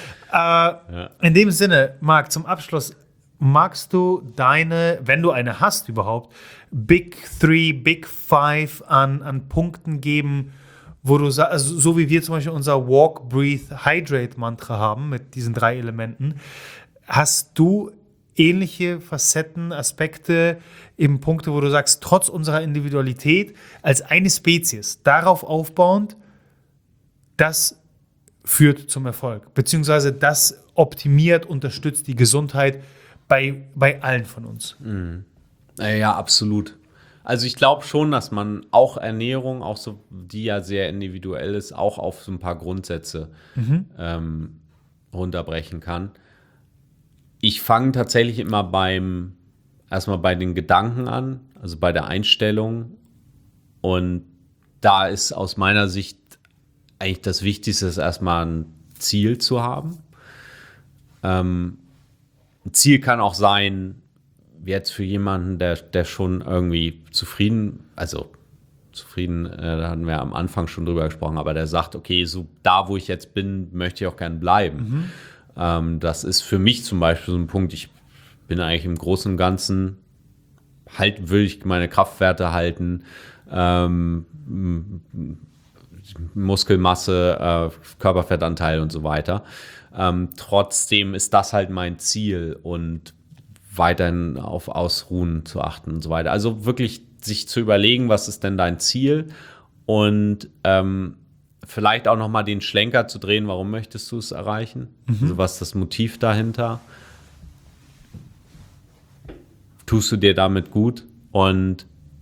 Ja. Äh, In dem Sinne, Marc, zum Abschluss, magst du deine, wenn du eine hast überhaupt, Big Three, Big Five an, an Punkten geben, wo du sagst, also so wie wir zum Beispiel unser Walk, Breathe, Hydrate Mantra haben mit diesen drei Elementen, hast du ähnliche Facetten, Aspekte, eben Punkte, wo du sagst, trotz unserer Individualität als eine Spezies, darauf aufbauend, das führt zum Erfolg, beziehungsweise das optimiert, unterstützt die Gesundheit bei, bei allen von uns. Ja, absolut. Also ich glaube schon, dass man auch Ernährung, auch so, die ja sehr individuell ist, auch auf so ein paar Grundsätze ähm, runterbrechen kann. Ich fange tatsächlich immer beim, erstmal bei den Gedanken an, also bei der Einstellung. Und da ist aus meiner Sicht eigentlich das Wichtigste, ist erstmal ein Ziel zu haben. Ähm, ein Ziel kann auch sein, jetzt für jemanden, der, der schon irgendwie zufrieden, also zufrieden, äh, da hatten wir am Anfang schon drüber gesprochen, aber der sagt, okay, so da, wo ich jetzt bin, möchte ich auch gern bleiben. Ähm, das ist für mich zum Beispiel so ein Punkt, ich bin eigentlich im Großen und Ganzen, halt will ich meine Kraftwerte halten, ähm, m- m- Muskelmasse, äh, Körperfettanteil und so weiter. Ähm, trotzdem ist das halt mein Ziel und weiterhin auf Ausruhen zu achten und so weiter. Also wirklich sich zu überlegen, was ist denn dein Ziel und ähm, vielleicht auch nochmal den Schlenker zu drehen, warum möchtest du es erreichen? Also was ist das Motiv dahinter? Tust du dir damit gut? Und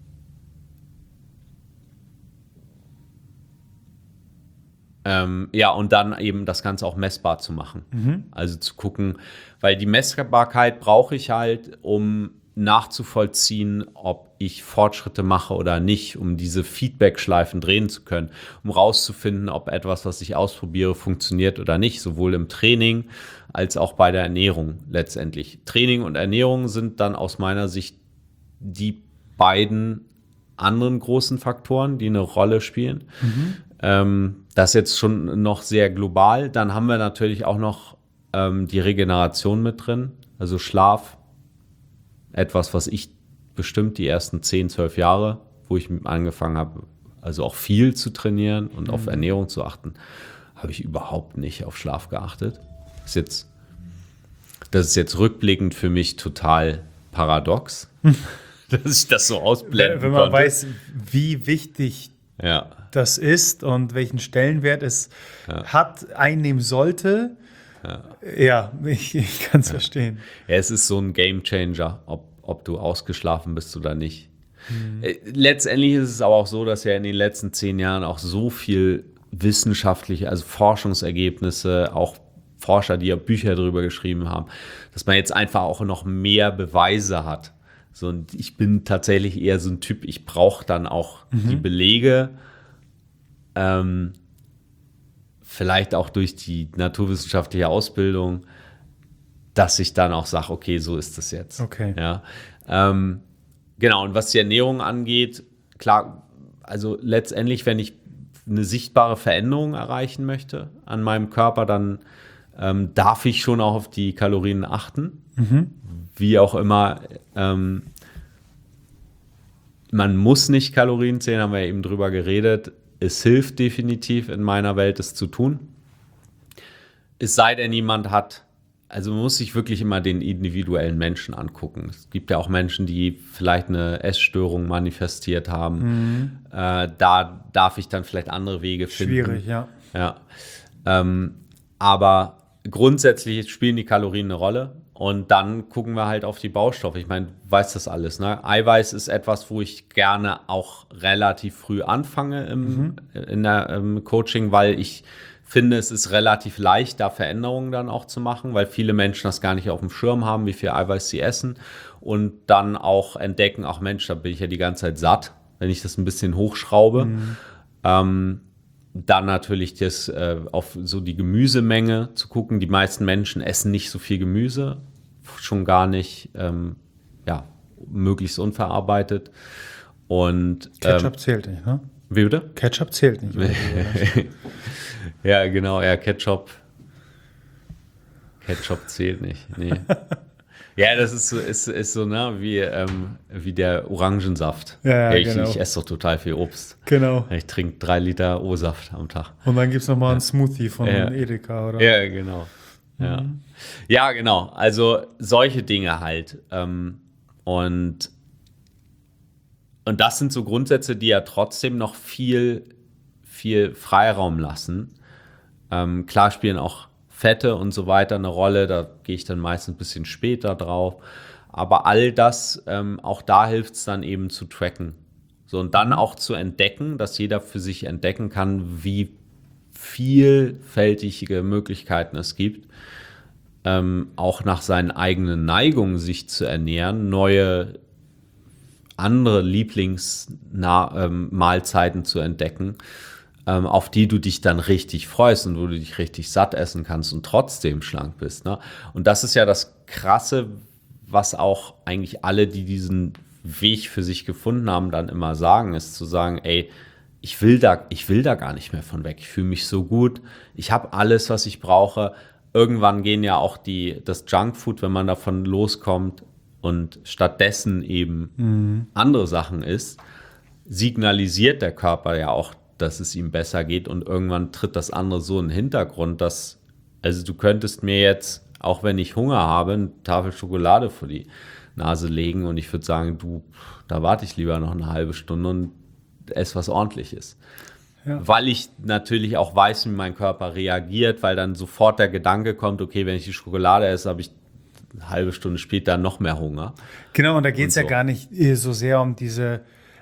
Ähm, ja, und dann eben das Ganze auch messbar zu machen. Also zu gucken, weil die Messbarkeit brauche ich halt, um nachzuvollziehen, ob ich Fortschritte mache oder nicht, um diese Feedback-Schleifen drehen zu können, um rauszufinden, ob etwas, was ich ausprobiere, funktioniert oder nicht, sowohl im Training als auch bei der Ernährung letztendlich. Training und Ernährung sind dann aus meiner Sicht die beiden anderen großen Faktoren, die eine Rolle spielen. Ähm, das ist jetzt schon noch sehr global. Dann haben wir natürlich auch noch ähm, die Regeneration mit drin, also Schlaf. Etwas, was ich bestimmt die ersten zehn, zwölf Jahre, wo ich angefangen habe, also auch viel zu trainieren und auf Ernährung zu achten, habe ich überhaupt nicht auf Schlaf geachtet. Das ist jetzt, das ist jetzt rückblickend für mich total paradox, dass ich das so ausblenden Wenn man konnte. weiß, wie wichtig Ja. das ist und welchen Stellenwert es hat, einnehmen sollte. Ja, ich, ich kann es verstehen. Ja, es ist so ein Gamechanger, ob, ob du ausgeschlafen bist oder nicht. Mhm. Äh, letztendlich ist es aber auch so, dass ja in den letzten zehn Jahren auch so viel wissenschaftliche, also Forschungsergebnisse, auch Forscher, die ja Bücher darüber geschrieben haben, dass man jetzt einfach auch noch mehr Beweise hat. So, und ich bin tatsächlich eher so ein Typ, ich brauche dann auch mhm. die Belege, ähm, vielleicht auch durch die naturwissenschaftliche Ausbildung, dass ich dann auch sage, okay, so ist das jetzt. Okay. Ja, ähm, genau, und was die Ernährung angeht, klar, also letztendlich, wenn ich eine sichtbare Veränderung erreichen möchte an meinem Körper, dann ähm, darf ich schon auch auf die Kalorien achten. Mhm. Wie auch immer, ähm, man muss nicht Kalorien zählen, haben wir ja eben drüber geredet. Es hilft definitiv in meiner Welt, es zu tun. Es sei denn, jemand hat, also man muss sich wirklich immer den individuellen Menschen angucken. Es gibt ja auch Menschen, die vielleicht eine Essstörung manifestiert haben. Mhm. Äh, da darf ich dann vielleicht andere Wege finden. Schwierig, ja. Ja. Ähm, aber grundsätzlich spielen die Kalorien eine Rolle. Und dann gucken wir halt auf die Baustoffe. Ich meine, du weißt das alles, ne? Eiweiß ist etwas, wo ich gerne auch relativ früh anfange im, mhm. in der im Coaching, weil ich finde, es ist relativ leicht, da Veränderungen dann auch zu machen, weil viele Menschen das gar nicht auf dem Schirm haben, wie viel Eiweiß sie essen und dann auch entdecken, ach Mensch, da bin ich ja die ganze Zeit satt, wenn ich das ein bisschen hochschraube. Mhm. Ähm, Dann natürlich das, äh, auf so die Gemüsemenge zu gucken. Die meisten Menschen essen nicht so viel Gemüse, schon gar nicht, ähm, ja, möglichst unverarbeitet. Und Ketchup ähm, zählt nicht, ne? Wie bitte? Ketchup zählt nicht. Ja, genau, ja, Ketchup. Ketchup zählt nicht, nee. Ja, das ist so, ist, ist so ne, wie, ähm, wie der Orangensaft. Ja, ja, ja, ich, genau. ich esse doch total viel Obst. Genau. Ich trinke drei Liter O-Saft am Tag. Und dann gibt es nochmal einen Smoothie von Ja. Edeka, oder? Ja, genau. Ja, mhm. ja genau. Also solche Dinge halt. Ähm, und, und das sind so Grundsätze, die ja trotzdem noch viel, viel Freiraum lassen. Ähm, klar spielen auch Fette und so weiter eine Rolle, da gehe ich dann meistens ein bisschen später drauf. Aber all das, ähm, auch da hilft es dann eben zu tracken. So, und dann auch zu entdecken, dass jeder für sich entdecken kann, wie vielfältige Möglichkeiten es gibt, ähm, auch nach seinen eigenen Neigungen sich zu ernähren, neue andere Lieblingsmahlzeiten zu entdecken, auf die du dich dann richtig freust und wo du dich richtig satt essen kannst und trotzdem schlank bist. Ne? Und das ist ja das Krasse, was auch eigentlich alle, die diesen Weg für sich gefunden haben, dann immer sagen, ist zu sagen, ey, ich will da, ich will da gar nicht mehr von weg. Ich fühle mich so gut. Ich habe alles, was ich brauche. Irgendwann gehen ja auch die, das Junkfood, wenn man davon loskommt und stattdessen eben mhm. andere Sachen isst, signalisiert der Körper ja auch, dass es ihm besser geht und irgendwann tritt das andere so in den Hintergrund, dass, also du könntest mir jetzt, auch wenn ich Hunger habe, eine Tafel Schokolade vor die Nase legen und ich würde sagen, du, da warte ich lieber noch eine halbe Stunde und esse was Ordentliches. Ja. Weil ich natürlich auch weiß, wie mein Körper reagiert, weil dann sofort der Gedanke kommt, okay, wenn ich die Schokolade esse, habe ich eine halbe Stunde später noch mehr Hunger. Genau, und da geht es so. ja gar nicht so sehr um diese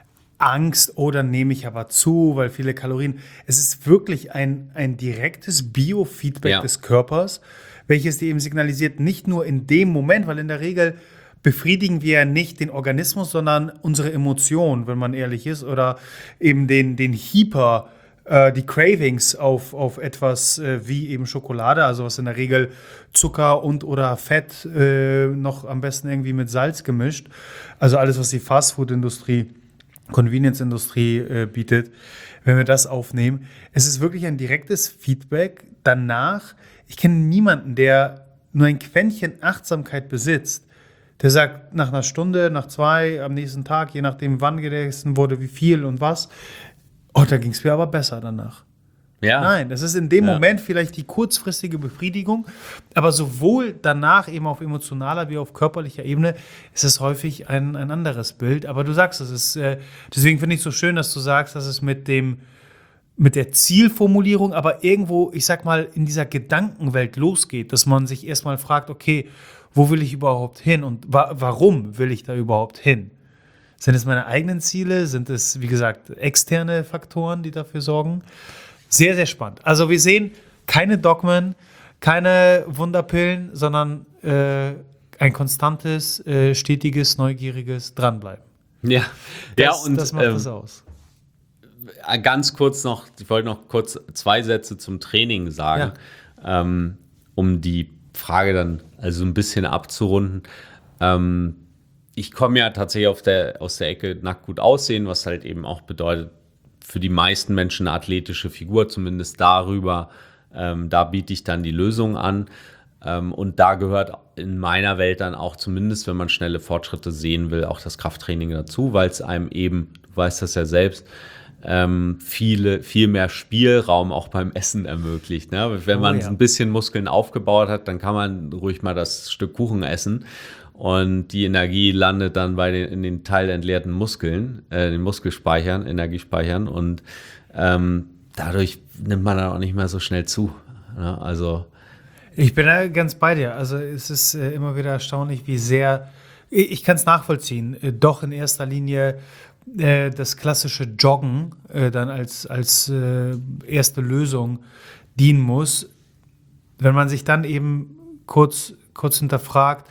Angst, oder nehme ich aber zu, weil viele Kalorien. Es ist wirklich ein, ein direktes Biofeedback ja. des Körpers, welches dir eben signalisiert, nicht nur in dem Moment, weil in der Regel befriedigen wir ja nicht den Organismus, sondern unsere Emotionen, wenn man ehrlich ist, oder eben den, den Hyper, äh, die Cravings auf, auf etwas äh, wie eben Schokolade, also was in der Regel Zucker und oder Fett, äh, noch am besten irgendwie mit Salz gemischt. Also alles, was die Fastfood-Industrie Convenience-Industrie äh, bietet, wenn wir das aufnehmen. Es ist wirklich ein direktes Feedback. Danach, ich kenne niemanden, der nur ein Quäntchen Achtsamkeit besitzt, der sagt, nach einer Stunde, nach zwei, am nächsten Tag, je nachdem wann gegessen wurde, wie viel und was, oh, da ging es mir aber besser danach. Ja. Nein, das ist in dem ja. Moment vielleicht die kurzfristige Befriedigung, aber sowohl danach eben auf emotionaler wie auf körperlicher Ebene ist es häufig ein, ein anderes Bild. Aber du sagst, es ist, äh, deswegen finde ich es so schön, dass du sagst, dass es mit dem, mit der Zielformulierung, aber irgendwo, ich sag mal, in dieser Gedankenwelt losgeht, dass man sich erstmal fragt, okay, wo will ich überhaupt hin und wa- warum will ich da überhaupt hin? Sind es meine eigenen Ziele? Sind es, wie gesagt, externe Faktoren, die dafür sorgen? Sehr, sehr spannend. Also wir sehen keine Dogmen, keine Wunderpillen, sondern äh, ein konstantes, äh, stetiges, neugieriges Dranbleiben. Ja, Das, ja und das macht ähm, das aus. ganz kurz noch, ich wollte noch kurz zwei Sätze zum Training sagen, ähm, um die Frage dann also ein bisschen abzurunden. Ähm, ich komme ja tatsächlich auf der, aus der Ecke nackt gut aussehen, was halt eben auch bedeutet, für die meisten Menschen eine athletische Figur, zumindest darüber, ähm, da biete ich dann die Lösung an. Ähm, und da gehört in meiner Welt dann auch zumindest, wenn man schnelle Fortschritte sehen will, auch das Krafttraining dazu, weil es einem eben, du weißt das ja selbst, ähm, viele, viel mehr Spielraum auch beim Essen ermöglicht. Ne? Wenn Oh, man ja. ein bisschen Muskeln aufgebaut hat, dann kann man ruhig mal das Stück Kuchen essen. Und die Energie landet dann bei den, in den teilentleerten Muskeln, äh, den Muskelspeichern, Energiespeichern. Und ähm, dadurch nimmt man dann auch nicht mehr so schnell zu. Ne? Also Ich bin da ganz bei dir. Also es ist äh, immer wieder erstaunlich, wie sehr, ich, ich kann es nachvollziehen, äh, doch in erster Linie äh, das klassische Joggen äh, dann als, als äh, erste Lösung dienen muss. Wenn man sich dann eben kurz, kurz hinterfragt,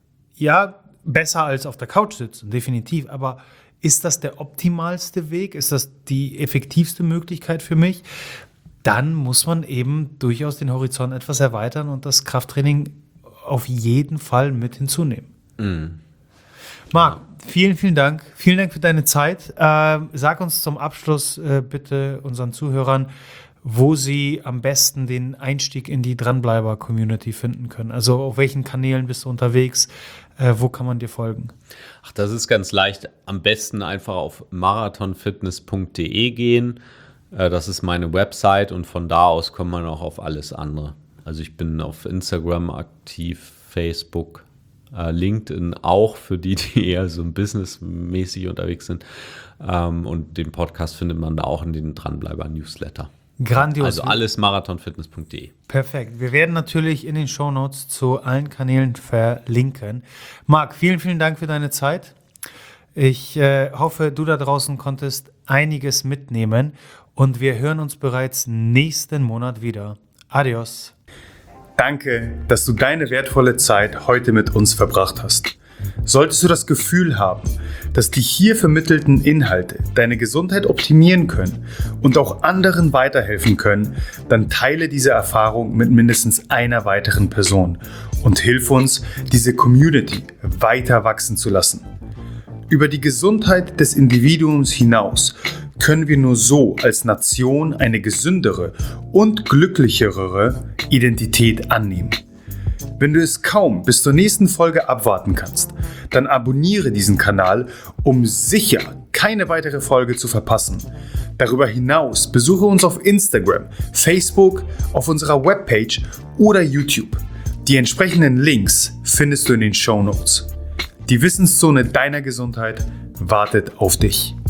ja, besser als auf der Couch sitzen, definitiv, aber ist das der optimalste Weg? Ist das die effektivste Möglichkeit für mich? Dann muss man eben durchaus den Horizont etwas erweitern und das Krafttraining auf jeden Fall mit hinzunehmen. Mhm. Marc, vielen, vielen Dank. Vielen Dank für deine Zeit. Ähm, sag uns zum Abschluss äh, bitte unseren Zuhörern, wo sie am besten den Einstieg in die Dranbleiber-Community finden können. Also auf welchen Kanälen bist du unterwegs? Äh, wo kann man dir folgen? Ach, das ist ganz leicht. Am besten einfach auf marathonfitness punkt de gehen. Äh, das ist meine Website und von da aus kommt man auch auf alles andere. Also ich bin auf Instagram aktiv, Facebook, äh, LinkedIn auch für die, die eher so businessmäßig unterwegs sind. Ähm, und den Podcast findet man da auch in den Dranbleiber-Newsletter. Grandios. Also alles marathonfitness punkt de. Perfekt. Wir werden natürlich in den Shownotes zu allen Kanälen verlinken. Marc, vielen, vielen Dank für deine Zeit. Ich äh, hoffe, du da draußen konntest einiges mitnehmen und wir hören uns bereits nächsten Monat wieder. Adios. Danke, dass du deine wertvolle Zeit heute mit uns verbracht hast. Solltest du das Gefühl haben, dass die hier vermittelten Inhalte deine Gesundheit optimieren können und auch anderen weiterhelfen können, dann teile diese Erfahrung mit mindestens einer weiteren Person und hilf uns, diese Community weiter wachsen zu lassen. Über die Gesundheit des Individuums hinaus können wir nur so als Nation eine gesündere und glücklichere Identität annehmen. Wenn du es kaum bis zur nächsten Folge abwarten kannst, dann abonniere diesen Kanal, um sicher keine weitere Folge zu verpassen. Darüber hinaus besuche uns auf Instagram, Facebook, auf unserer Webpage oder YouTube. Die entsprechenden Links findest du in den Shownotes. Die Wissenszone deiner Gesundheit wartet auf dich.